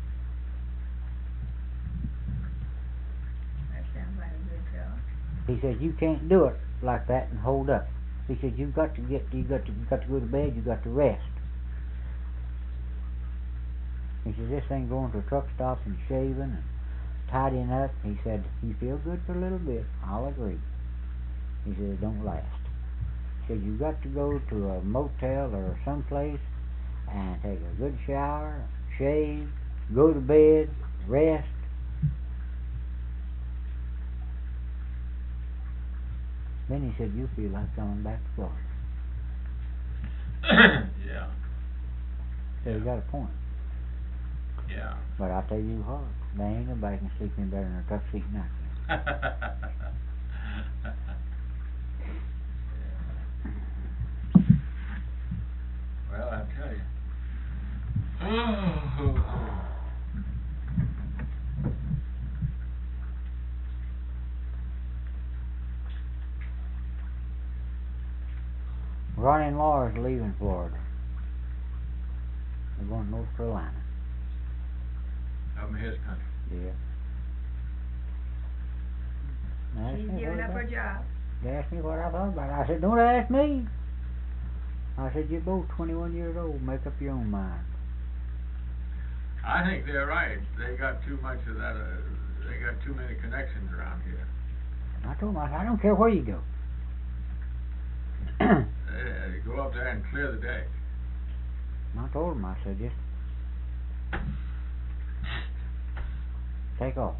That sounds like a good job. He said, you can't do it like that and hold up. He said, you've got to get, you got to, you got to go to bed, you got to rest. He said, this thing going to a truck stop and shaving and tidying up. He said, you feel good for a little bit. I'll agree. He said, it don't last. He said, you got to go to a motel or someplace and take a good shower, shave, go to bed, rest. Then he said, you feel like coming back to Florida. Yeah. So he got a point. Yeah. But I'll tell you what, there ain't nobody can sleep any better than a truck seat than I can. Well, I tell you. Oh. Ronnie and Laura's leaving Florida. They're going to North Carolina. Up in his country. Yeah. They She's asked me giving what up I- her job. They asked me what I thought about it. I said, don't ask me. I said, you're both twenty-one years old. Make up your own mind. I think they're right. They got too much of that. Uh, they got too many connections around here. I told them, I said, I don't care where you go. Uh, go up there and clear the deck. I told him, I said, just take off.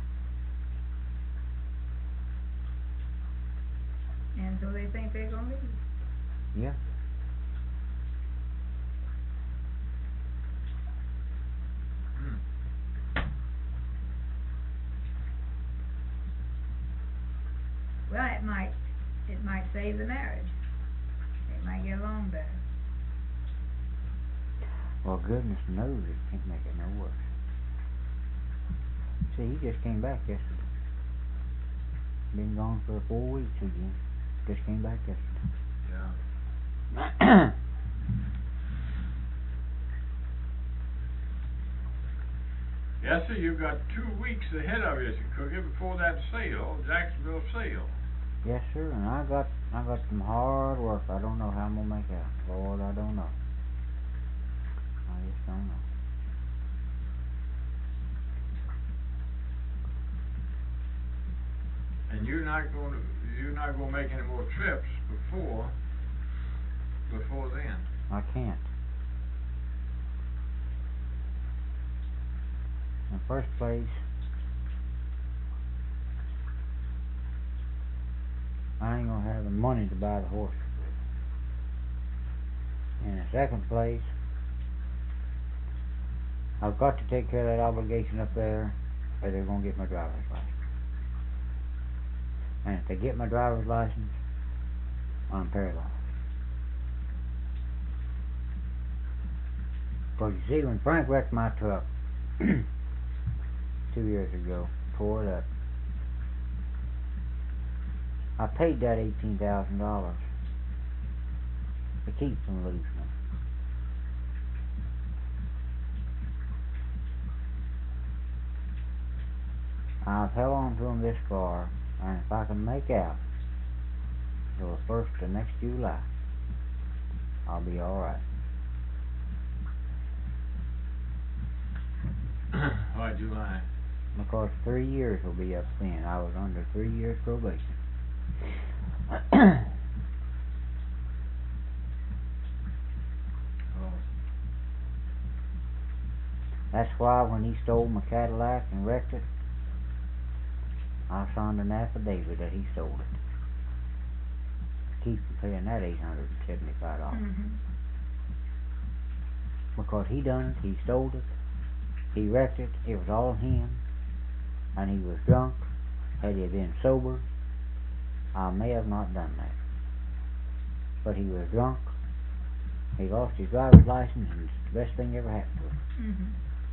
And so they think they're gonna leave. Yeah. Hmm. Well, it might, it might save the marriage. They might get along better. Well, goodness knows it can't make it no worse. See, he just came back yesterday. Been gone for four weeks again. Just came back yesterday. Yeah. Yes, sir, you've got two weeks ahead of you, Cookie, before that sale, Jacksonville sale. Yes, sir, and I got I got some hard work. I don't know how I'm gonna make out. Lord, I don't know. I just don't know. And you're not going to you're not going to make any more trips before before then. I can't. In the first place, I ain't gonna have the money to buy the horse. In the second place, I've got to take care of that obligation up there, or they're gonna get my driver's license. And if they get my driver's license, I'm paralyzed. Because you see, when Frank wrecked my truck two years ago, tore it up, I paid that eighteen thousand dollars to keep from losing it. I've held on to them this far, and if I can make out till the first of next July, I'll be alright. Why July? Because three years will be up then. I was under three years probation. Oh. That's why when he stole my Cadillac and wrecked it, I signed an affidavit that he stole it. Keep from paying that eight hundred and seventy-five dollars. Mm-hmm. Because he done it, he stole it, he wrecked it, it was all him, and he was drunk. Had he been sober, I may have not done that. But he was drunk, he lost his driver's license, and it's the best thing ever happened to him. Mm-hmm.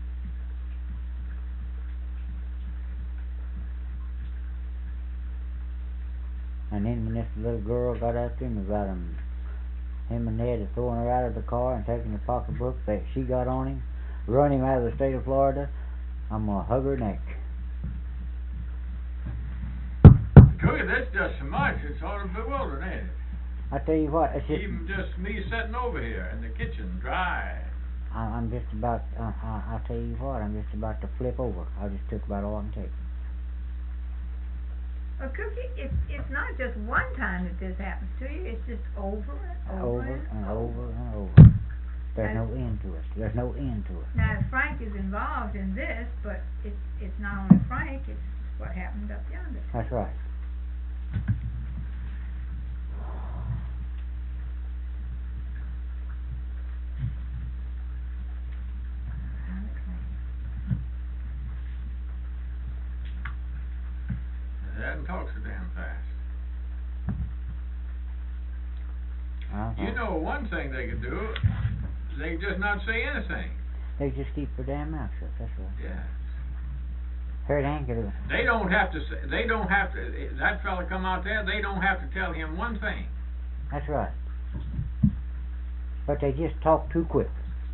And then when this little girl got after him about him, him and Ned had throwing her out of the car and taking the pocketbook that she got on him, run him out of the state of Florida, I'm going to hug her neck. Cookie, that's just so much. It's sort of bewildering, ain't it? I tell you what, it's just, Even just me sitting over here in the kitchen, dry. I, I'm just about, uh, I, I tell you what, I'm just about to flip over. I just took about all I can take. Well, Cookie, it's, it's not just one time that this happens to you, it's just over and over, Over and over and over. There's And- no end to it. There's no end to it. Now, Frank is involved in this, but it's, it's not only Frank, it's what happened up yonder. That's right. They hadn't talked so damn fast. Uh-huh. You know one thing they could do, they could just not say anything. They just keep their damn mouth shut. That's right. Yeah. Heard Hank do it. They don't have to say, they don't have to, that fella come out there, they don't have to tell him one thing. That's right. But they just talk too quick.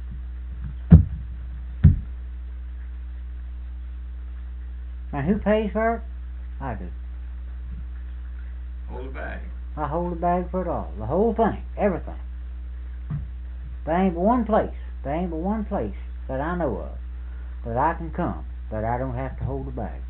And who pays for it? I do. Hold the bag. I hold the bag for it all. The whole thing. Everything. There ain't but one place. There ain't but one place that I know of that I can come that I don't have to hold the bag.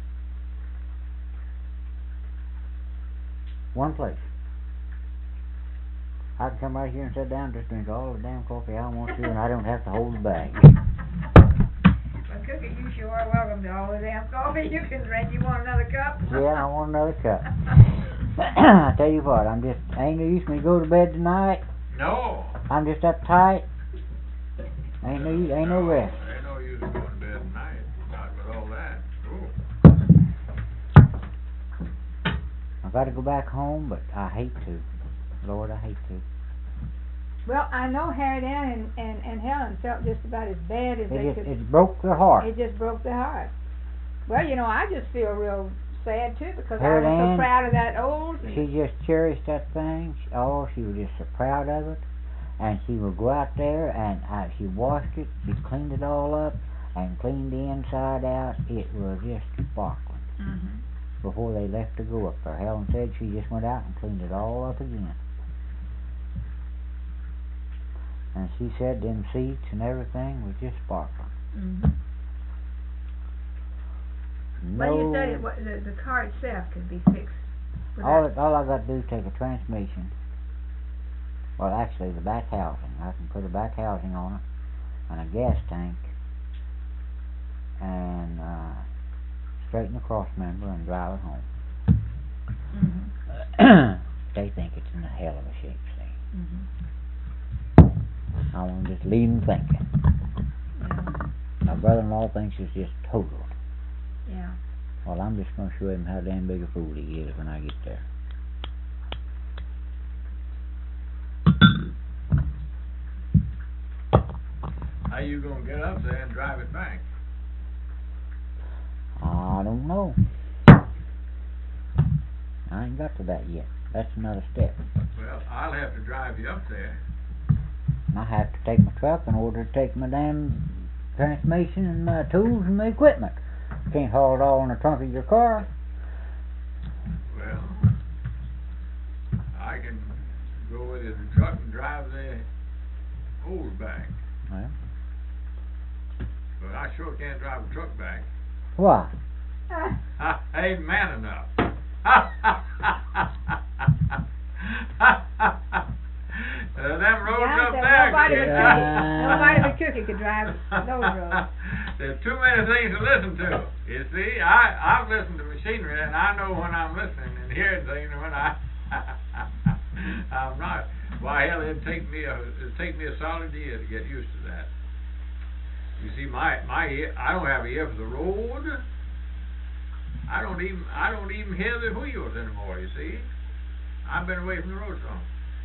One place. I can come right here and sit down and just drink all the damn coffee I want to, and I don't have to hold the bag. Well, Cookie, you sure are welcome to all the damn coffee you can drink. You want another cup? Yeah, I want another cup. I tell you what, I'm just, ain't no use me to go to bed tonight. No. I'm just uptight. Ain't no, use- ain't no rest. Ain't no use going to bed tonight. Not with all that. Ooh. I gotta go back home, but I hate to. Lord, I hate to. Well, I know Harry Dan and, and, and Helen felt just about as bad as It they just, could. it broke their heart. It just broke their heart. Well, you know, I just feel real sad too because Harry I was Dan, so proud of that old. She just cherished that thing. She, oh, she was just so proud of it. And she would go out there and uh, she washed it, she cleaned it all up, and cleaned the inside out. It was just sparkling. Mm-hmm. Before they left to go up there, Helen said she just went out and cleaned it all up again. And she said them seats and everything was just sparkling. Mm-hmm. No, Well, you said it, wa- the, the car itself could be fixed. all, without- it, all I got to do is take a transmission. Well, actually, the back housing. I can put a back housing on it, and a gas tank, and uh, straighten the cross member and drive it home. Mhm. They think it's in a hell of a shape, see. Mhm. I want to just leave them thinking. Yeah. My brother-in-law thinks it's just total. Yeah. Well, I'm just going to show him how damn big a fool he is when I get there. How you gonna get up there and drive it back? I don't know. I ain't got to that yet. That's another step. Well, I'll have to drive you up there. I have to take my truck in order to take my damn transmission and my tools and my equipment. Can't haul it all in the trunk of your car. Well, I can go with you in the truck and drive the hose back. Well, But I sure can't drive a truck back. why? I ain't man enough. Uh, them roads Yeah, up there- there. nobody kid. but Cookie- nobody but Cookie could drive those roads. There's too many things to listen to. You see, I I've listened to machinery and I know when I'm listening and hearing things and when I I'm not. Why hell, it'd take me a it'd take me a solid year to get used to that. You see, my my ear, I don't have an ear for the road. I don't even I don't even hear the wheels anymore. You see, I've been away from the road so long.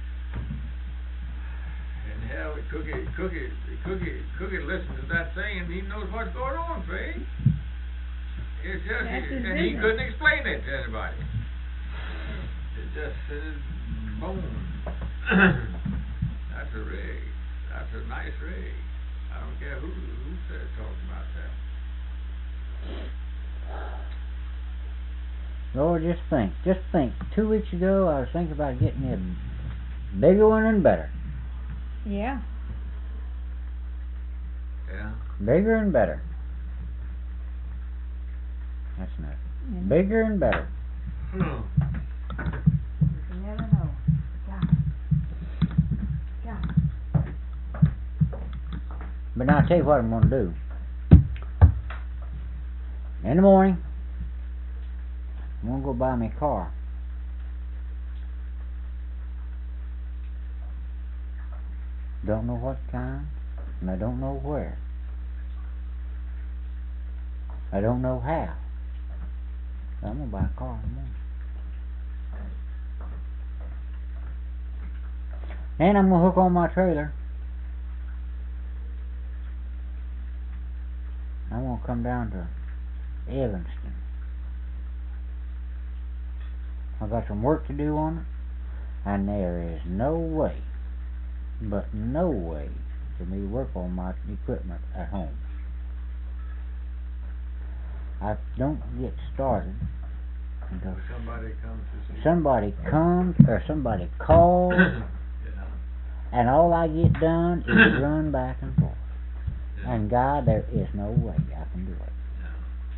And hell, Cookie, Cookie, Cookie, Cookie listens to that thing and he knows what's going on, see? It's just, That's his and he business. couldn't explain it to anybody. It just says, boom. That's a rig. That's a nice rig. I don't care who who said talks about that. Lord, just think. Just think. Two weeks ago, I was thinking about getting me a bigger one and better. Yeah. Yeah. Bigger and better. That's enough. Mhm. Bigger and better. Hmm. You never know. God. God. But now I'll tell you what I'm going to do. In the morning, I'm going to go buy me a car. Don't know what kind, and I don't know where. I don't know how. But I'm going to buy a car in the morning. And I'm going to hook on my trailer. I'm going to come down to Evanston. I've got some work to do on it, and there is no way, but no way, for me to work on my equipment at home. I don't get started until Somebody comes to see. somebody comes or somebody calls, Yeah. and all I get done is run back and forth. Yeah. And God, there is no way I can do it. No.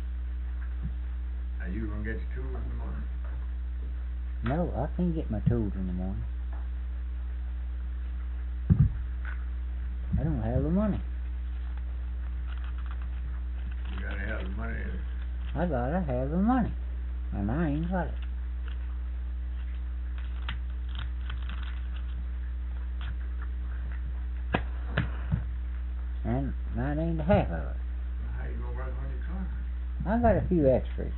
Are you gonna get your tools in the morning? No, I can't get my tools in the morning. the money. You gotta have the money. I gotta have the money, and I ain't got it. And that ain't half of it. How you gonna work on your car? I got a few extras.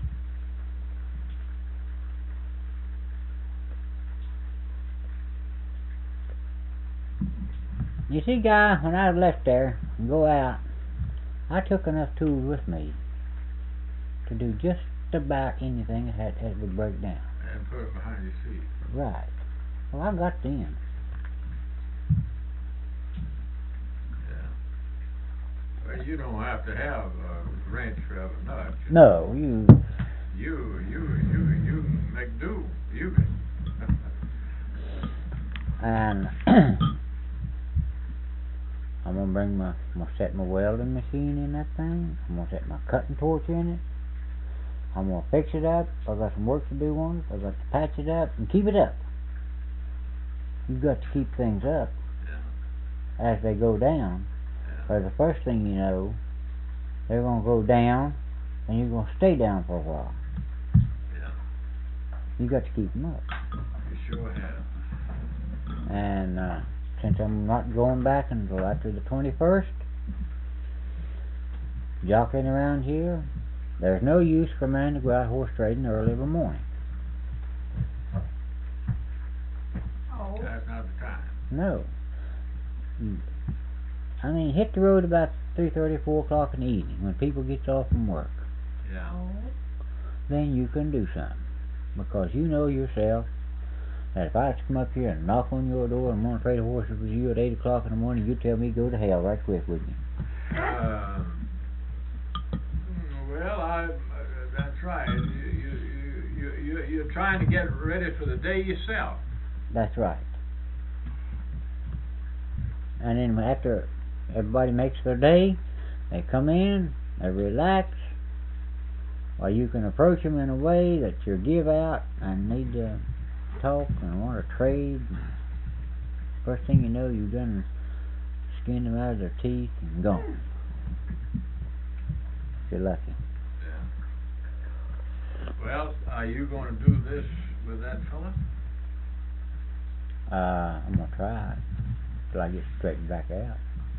You see, Guy, when I left there and go out, I took enough tools with me to do just about anything that, had, that would break down. And put it behind your seat. Right. Well, I got them. Yeah. Well, you don't have to have a wrench for every nut. No, you... You, you, you, you can make do. You can. And... I'm gonna bring my, I'm gonna set my welding machine in that thing. I'm gonna set my cutting torch in it. I'm gonna fix it up. I got some work to do on it. I got to patch it up and keep it up. You've got to keep things up Yeah. as they go down. Yeah. Or the first thing you know, they're gonna go down, and you're gonna stay down for a while. Yeah. You got to keep them up. You sure have. And uh, since I'm not going back until after the twenty-first, jockeying around here, there's no use for a man to go out horse trading early in the morning. Oh, That's not the time. No. Mm. I mean, hit the road about three thirty, four o'clock in the evening when people get off from work. Yeah. oh, Then you can do something. Because you know yourself that if I was to come up here and knock on your door and want to trade horses with you at eight o'clock in the morning, you'd tell me go to hell right quick, wouldn't you? Uh, well, I, uh, that's right. You, you, you, you, you're trying to get ready for the day yourself. That's right. And then after everybody makes their day, they come in, they relax, or you can approach them in a way that you give out and need to talk and want to trade. First thing you know, you've done skinned them out of their teeth and gone. If you're lucky. Yeah. Well, are you going to do this with that fella? Uh, I'm going to try it till I get straightened back out.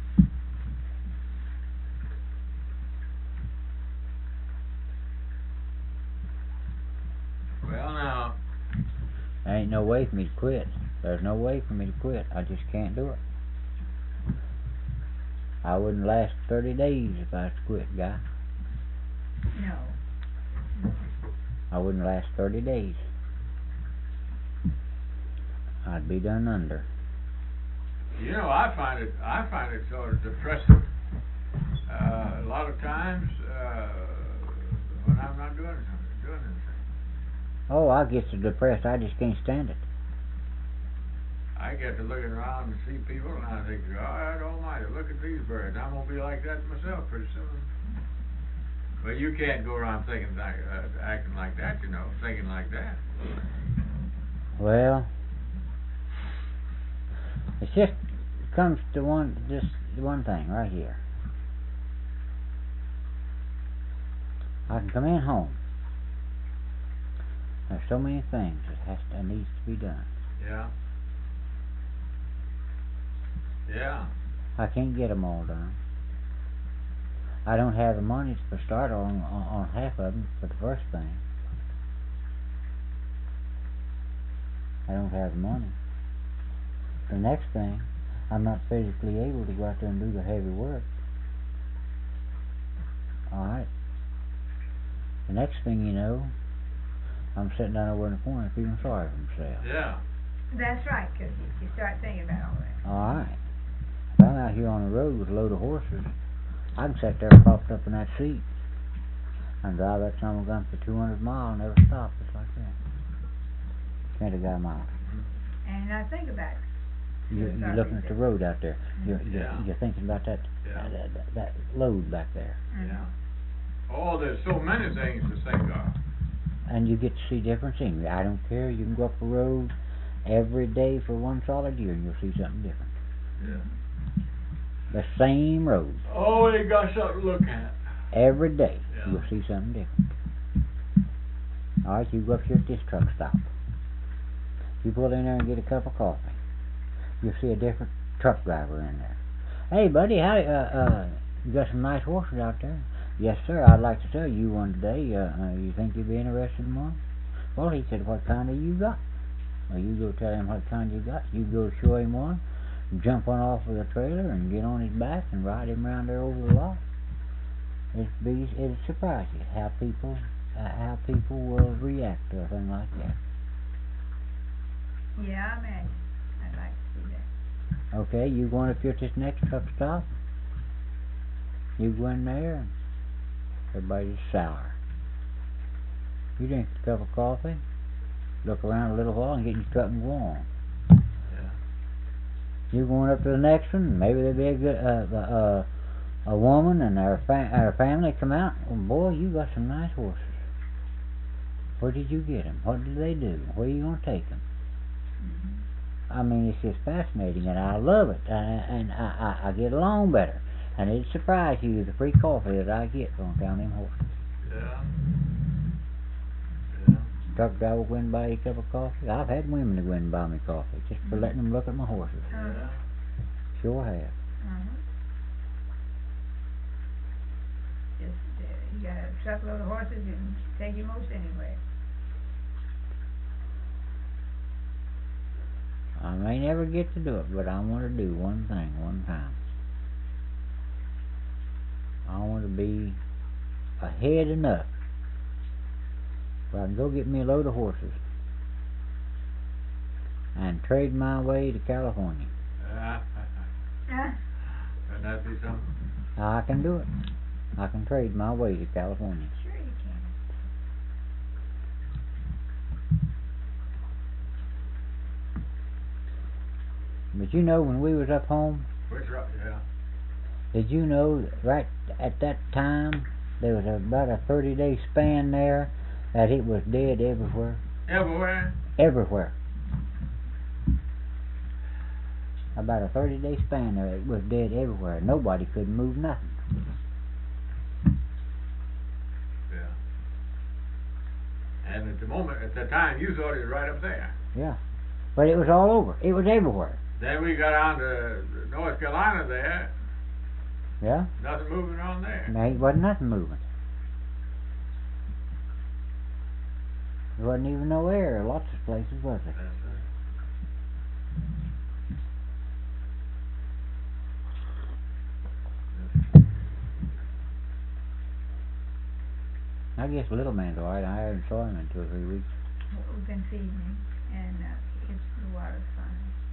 Well, now, There ain't no way for me to quit. There's no way for me to quit. I just can't do it. I wouldn't last thirty days if I was to quit, Guy. no. I wouldn't last thirty days. I'd be done under. you know, I find it, I find it sort of depressing. Uh, a lot of times, uh, when I'm not doing something, doing anything. Oh, I get so depressed I just can't stand it. I get to looking around and see people, and I think, God almighty, look at these birds. I'm going to be like that myself pretty soon. But you can't go around thinking like, uh, acting like that, you know, thinking like that. Well, it's just comes to one, just one thing right here. I can come in home. There's so many things that has to, needs to be done. Yeah. Yeah. I can't get them all done. I don't have the money to start on, on on half of them for the first thing. I don't have the money. The next thing, I'm not physically able to go out there and do the heavy work. Alright. The next thing you know, I'm sitting down over in the corner feeling sorry for myself. Yeah. That's right, because you, you start thinking about all that. Alright. If I'm out here on the road with a load of horses, I can sit there propped up in that seat and drive that son of a gun for two hundred miles and never stop, just like that. twenty miles. And now think about it. You're, you're looking at the road out there. You're, you're, Yeah. you're thinking about that, Yeah. that, that, that load back there. Yeah. Oh, there's so many things to think of. And you get to see different scenery. I don't care. You can go up the road every day for one solid year and you'll see something different. Yeah. The same road. Oh, they got something to look at. Every day Yeah. you'll see something different. Alright, you go up here at this truck stop. You pull in there and get a cup of coffee. You'll see a different truck driver in there. Hey buddy, how uh uh you got some nice horses out there? Yes sir, I'd like to sell you one today. Uh, uh you think you'd be interested in one? Well, he said, what kind have you got? Well, you go tell him what kind you got. You go show him one, jump on off of the trailer and get on his back and ride him around there over the lot. It'd be, it'd surprise you how people, uh, how people will react to a thing like that. Yeah, I imagine. I'd like to see that. Okay, you going up here at this next truck stop? You go in there and everybody's sour. You drink a cup of coffee, look around a little while and get in your truck and go on. Yeah. You going up to the next one, maybe there'll be a good, uh, uh, a woman and her, fa her family come out. Oh boy, you got some nice horses. Where did you get them? What did they do? Where are you going to take them? Mm-hmm. I mean, it's just fascinating, and I love it, and, and I, I, I get along better. And it'd surprise you the free coffee that I get from down them horses. Yeah. Yeah. Truck driver go in and buy you a cup of coffee. I've had women to go in and buy me coffee just for letting them look at my horses. Uh-huh. Sure have. Uh-huh. Just, uh, you got a truckload of horses, you can take you most anywhere. I may never get to do it, but I want to do one thing, one time. I want to be ahead enough where I can go get me a load of horses and trade my way to California. Yeah. Huh? Wouldn't that be something? I can do it. I can trade my way to California. Sure you can. But you know, when we was up home, Which rock? Yeah. did you know that right at that time there was about a thirty day span there that it was dead everywhere? Everywhere. Everywhere. About a thirty day span there, it was dead everywhere. Nobody could move nothing. Yeah. And at the moment, at the time, you thought it was right up there. Yeah. But it was all over. It was everywhere. Then we got on to North Carolina there. Yeah? Nothing moving on there. There ain't wasn't nothing moving. There wasn't even no air. Lots of places, was there? That's right. I guess Little Man's alright. I haven't saw him in two or three weeks. We've been feeding him, and uh, it's, the water's fine.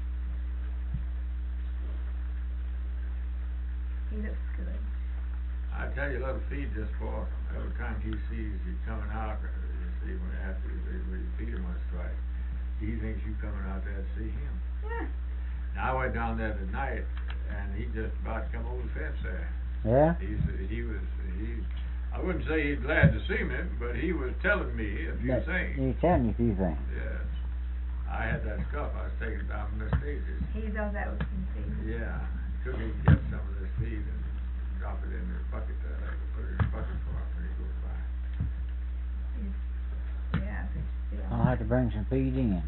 He looks good. I tell you, little feed just for him. Every time he sees you coming out, you see when after you, when you feed him once or twice, he thinks you coming out there to see him. Yeah. Now I went down there tonight, and he just about to come over the fence there. Yeah? He's he was he. I wouldn't say he's glad to see me, but he was telling me a few That- things. He's telling you a few things. Yes. I had that scuff. I was taking it down from the stages. He thought that was conceived. Yeah. Took me to get some of this feed and drop it in the bucket there. They could put it in the bucket for him when he goes by. He's, yeah, it's still. I'll have to bring some feed in.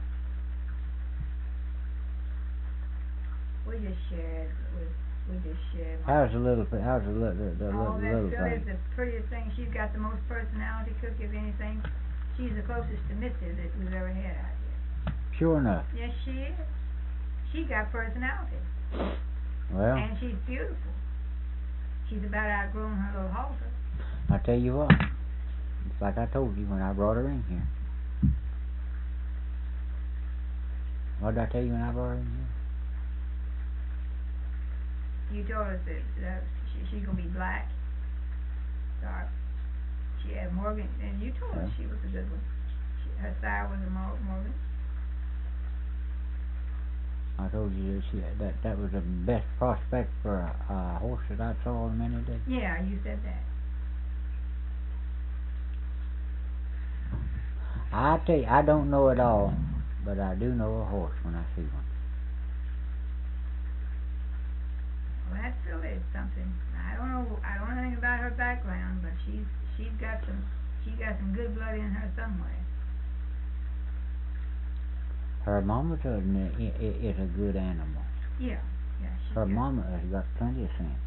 We just shared with, we just shared. How's the little, how's the little, the, the Oh, little, that little Philly's thing? the prettiest thing. She's got the most personality, Cookie, if anything. She's the closest to Missy that we've ever had out here. Sure enough. Yes, she is. She got personality. Well, And she's beautiful. She's about outgrown her little halter. I tell you what. It's like I told you when I brought her in here. What did I tell you when I brought her in here? You told us that, that she, she's going to be black, dark. She had Morgan, and you told us Yeah. she was a good one. She, her style was a Mor- Morgan. I told you that, she, that that was the best prospect for a, a horse that I saw in many days. Yeah, you said that. I tell you, I don't know it all, but I do know a horse when I see one. Well, something. I don't know, I don't know anything about her background, but she's, she's got some, she got some good blood in her somewhere. Her mama's a, i- i- is a good animal. Yeah, yeah, she Her got- mama has got plenty of sense.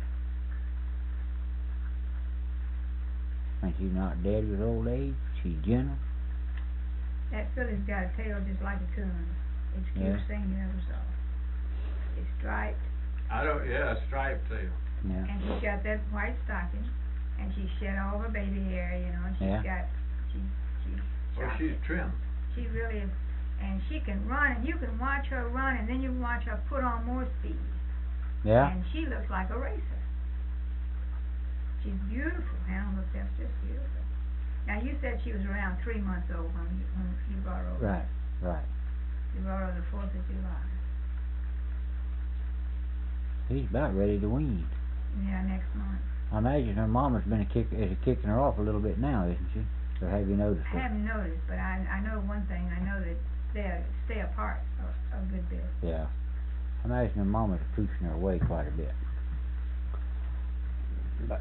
And she's not dead with old age. She's gentle. That filly's got a tail just like a coon. It's the cutest thing you ever saw. It's striped, I don't, yeah, striped tail. Yeah. and she's got that white stocking, and she shed all her baby hair, you know, and she's Yeah. got, she's, she's Well, chocolate. she's trim. She really is, and she can run, and you can watch her run, and then you can watch her put on more speed. Yeah. And she looks like a racer. She's beautiful. Hannah looks just just beautiful. Now you said she was around three months old when you when you brought her over. Right. Right. You brought her the fourth of July. He's about ready to wean. Yeah, next month. I imagine her mama's been a kick, is kicking her off a little bit now, isn't she? Or have you noticed I it? haven't noticed, but I I know one thing. I know that they stay apart a, a good bit. Yeah. I imagine her mama's pushing her away quite a bit. But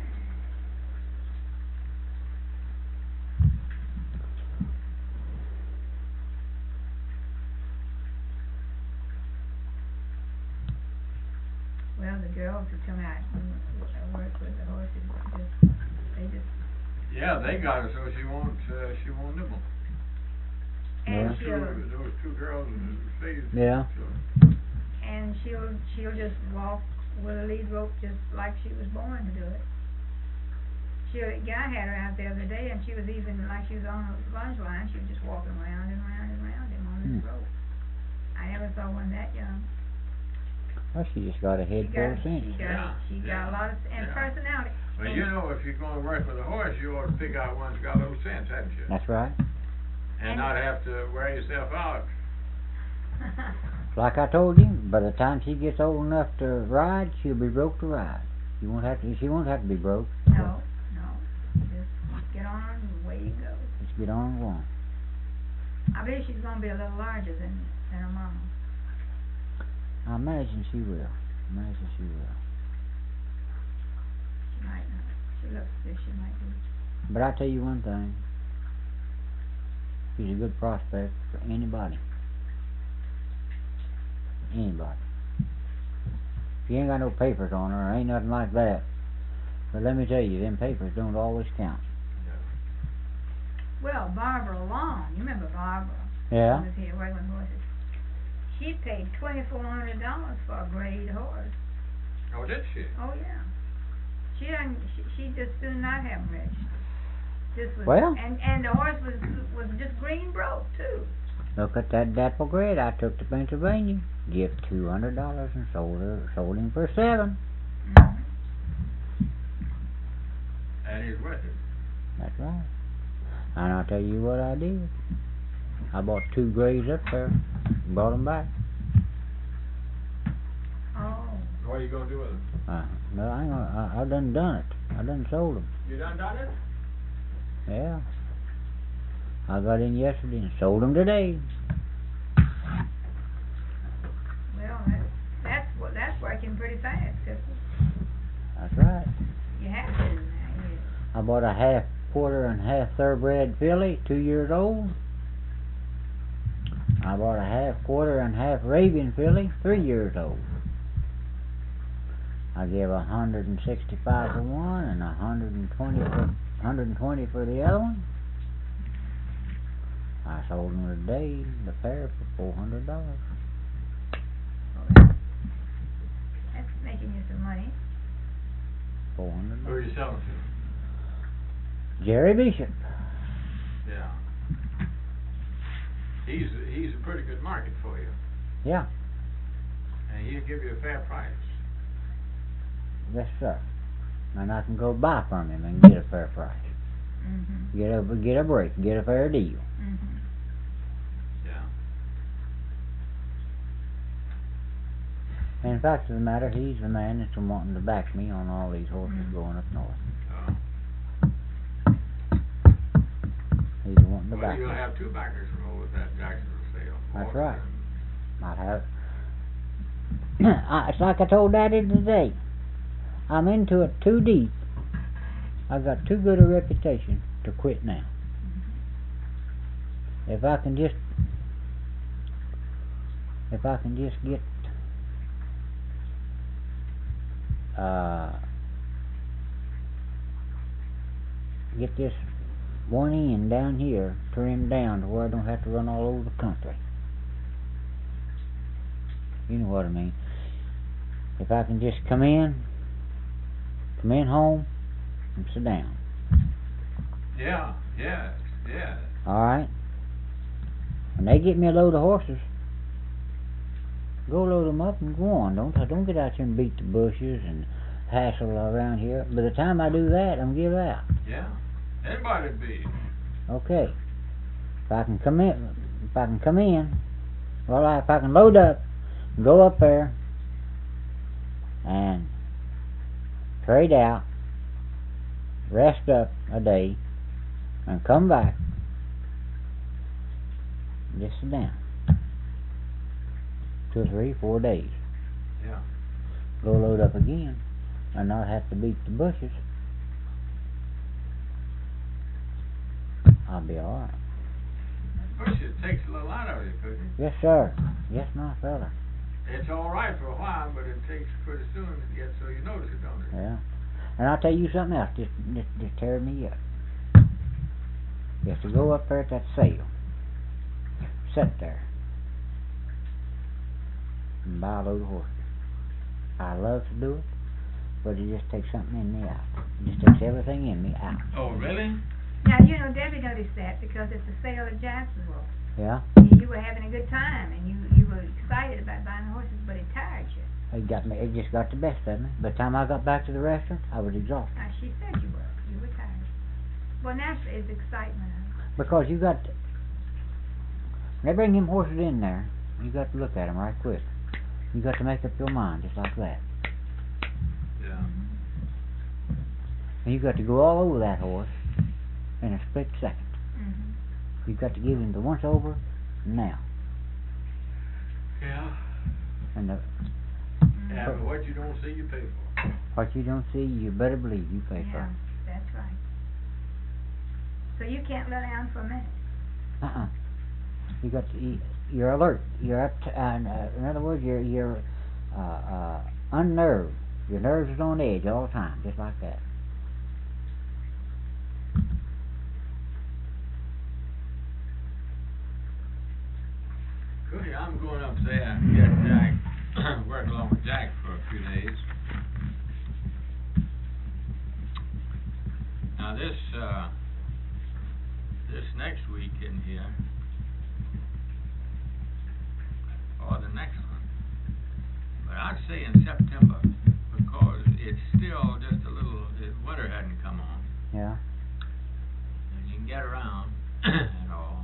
Well, the girls who come out and work with the horses, just they just Yeah, they got her so she won't, uh, she won't nibble. and Yeah. Two, she'll those two girls in the face. Yeah. and she'll she'll just walk with a lead rope just like she was born to do it. She, a guy had her out the other day, and she was even like she was on a lunge line. She was just walking around and around and around him on this Hmm. rope. I never saw one that young. Well, she just got a She head full got, of sense. she got, Yeah, she got yeah, a lot of and yeah. personality. Well, and you know, if you're gonna work with a horse, you ought to pick out one that's got a little sense, haven't you? That's right. And not have to wear yourself out. Like I told you, by the time she gets old enough to ride, she'll be broke to ride. You won't have to. She won't have to be broke. no, no, just get on and away you go. Just get on and go on. I believe she's gonna be a little larger than than her mama. I imagine she will. Imagine she will. She might not. She looks as if she might be. But I tell you one thing. She's a good prospect for anybody. Anybody. She ain't got no papers on her, or ain't nothing like that. But let me tell you, them papers don't always count. Well, Barbara Long, you remember Barbara? Yeah? Who was here working with horses. She paid twenty-four hundred dollars for a grade horse. Oh, did she? Oh yeah. She didn't. She, she just soon not have them registered. This was Well. and and the horse was was just green broke too. Look at that dapple grade I took to Pennsylvania. Give two hundred dollars and sold her, sold him for seven. Mm-hmm. And he's with it. That's right. And I'll tell you what I did. I bought two grays up there, brought them back. Oh. What are you gonna do with him? Uh, no, I ain't gonna, I, I done done it. I done sold them. You done done it? Yeah. I got in yesterday and sold them today. Well, that's that's what that's working pretty fast, Cookie. That's right. You have to do that. Yes. I bought a half quarter and half thoroughbred filly, two years old. I bought a half quarter and half Arabian filly, three years old. I gave a hundred and sixty-five for one and a hundred and twenty for hundred and twenty for the other one. I sold them today, the pair, for four hundred dollars. Oh, that's making you some money. Four hundred Who are dollars. you selling to? Jerry Bishop. Yeah. He's he's a pretty good market for you, Yeah, and he'll give you a fair price. yes sir. And I can go buy from him and get a fair price. Mm-hmm. Get a get a break, get a fair deal. Mm-hmm. Yeah. And in fact of the matter, he's the man that's been wanting to back me on all these horses Mm. going up north. Oh. He's wanting to Well, back you'll me. have two backers from over that Jacksonville sale. That's Walker right. and- Might have. I, it's like I told Daddy today. I'm into it too deep. I've got too good a reputation to quit now. If I can just, if I can just get, uh, get this one end down here trimmed down to where I don't have to run all over the country. You know what I mean. If I can just come in, come in home, and sit down. Yeah, yes, yes. All right. When they get me a load of horses, go load them up and go on. Don't don't get out here and beat the bushes and hassle around here. By the time I do that, I'm give out. Yeah, anybody'd be. Okay. If I can come in, if I can come in, well, if I can load up, go up there, and trade out, rest up a day, and come back, just sit down. Two or three, four days. Yeah. Go load up again, and not have to beat the bushes. I'll be all right. Bushes takes a little out of you, couldn't it? Yes, sir. Yes, my fella. It's all right for a while, but it takes pretty soon to get so you notice it, don't it? Yeah. And I'll tell you something else, just, just, just tear me up. You have to go up there at that sale, sit there, and buy a load of horses. I love to do it, but it just takes something in me out. It just takes everything in me out. Oh, really? Now, you know, Debbie noticed that because it's a sale at Jacksonville. Yeah? You were having a good time, and you, you were excited about buying the horses, but it tired you. It got me, it just got the best of me. By the time I got back to the restaurant, I was exhausted. Now, she said you were. You were tired. Well, naturally, it's excitement. Huh? Because you got, to, when they bring them horses in there, you got to look at them right quick. You got to make up your mind just like that. Yeah. And you got to go all over that horse in a split second. Mm-hmm. You've got to give him the once over now. Yeah. And the, Mm-hmm. Yeah, but what you don't see, you pay for. what you don't see, you better believe you pay for Yeah, it. that's right. So you can't let down for a minute. Uh-uh. You got to, you, you're alert. You're up to, uh, in other words, you're, you're uh, uh, unnerved. Your nerves is on edge all the time, just like that. Cookie, I'm going up there and get Jack, work along with Jack for a few days. Now this, uh, this next week in here, or the next one, but I'd say in September, because it's still just a little, the winter hadn't come on, Yeah. and you can get around and all.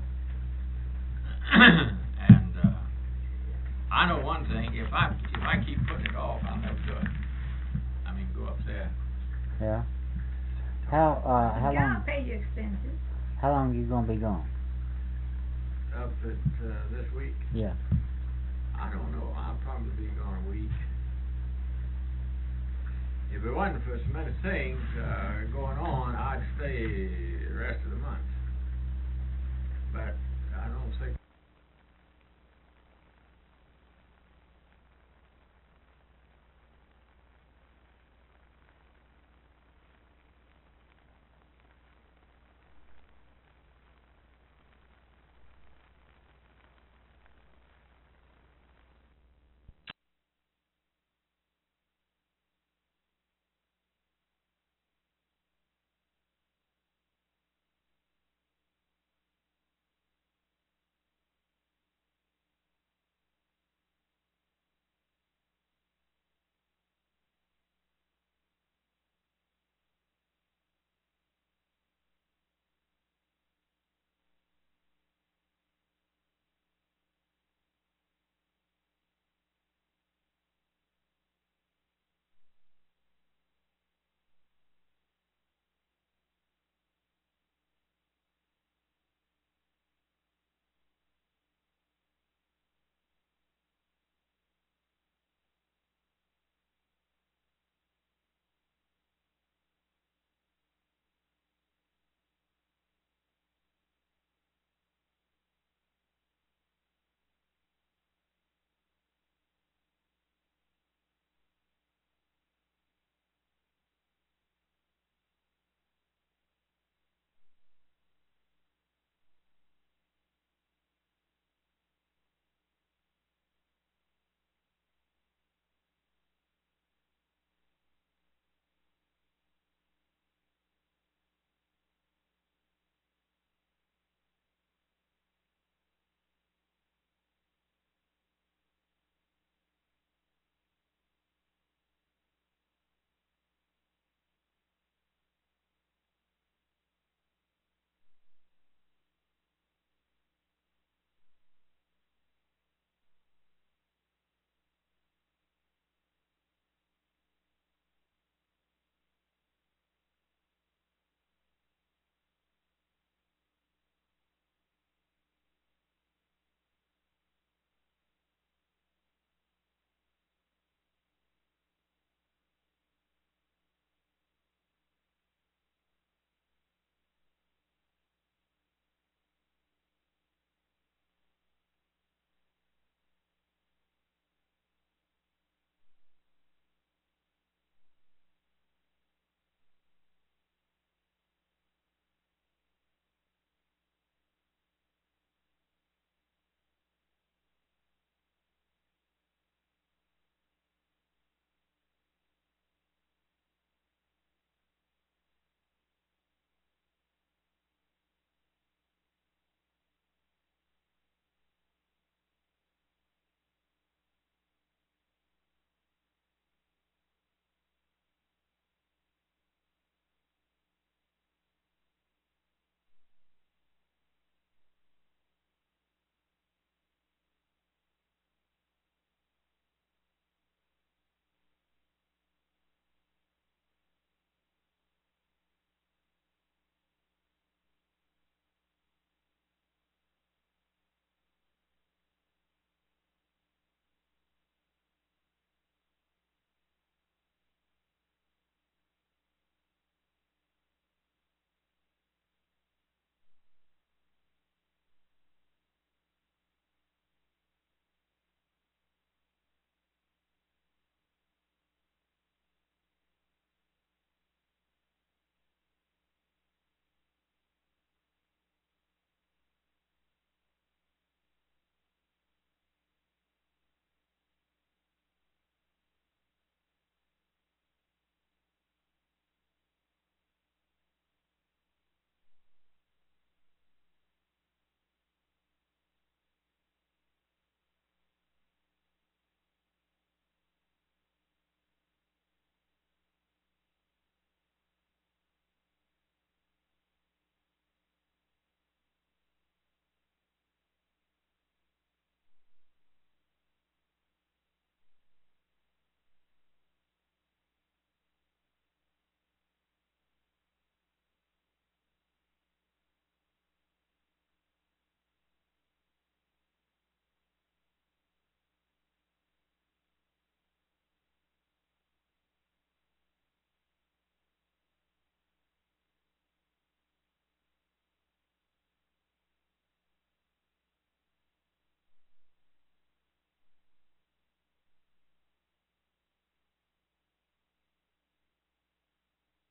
And uh, I know one thing: if I if I keep putting it off, I'll never do it. I mean, go up there. Yeah. How uh how John long pay your expenses. how long you gonna be gone? Up at uh, this week? Yeah. I don't know. I'll probably be gone a week. If it wasn't for so many things uh, going on, I'd stay the rest of the month. But I don't think.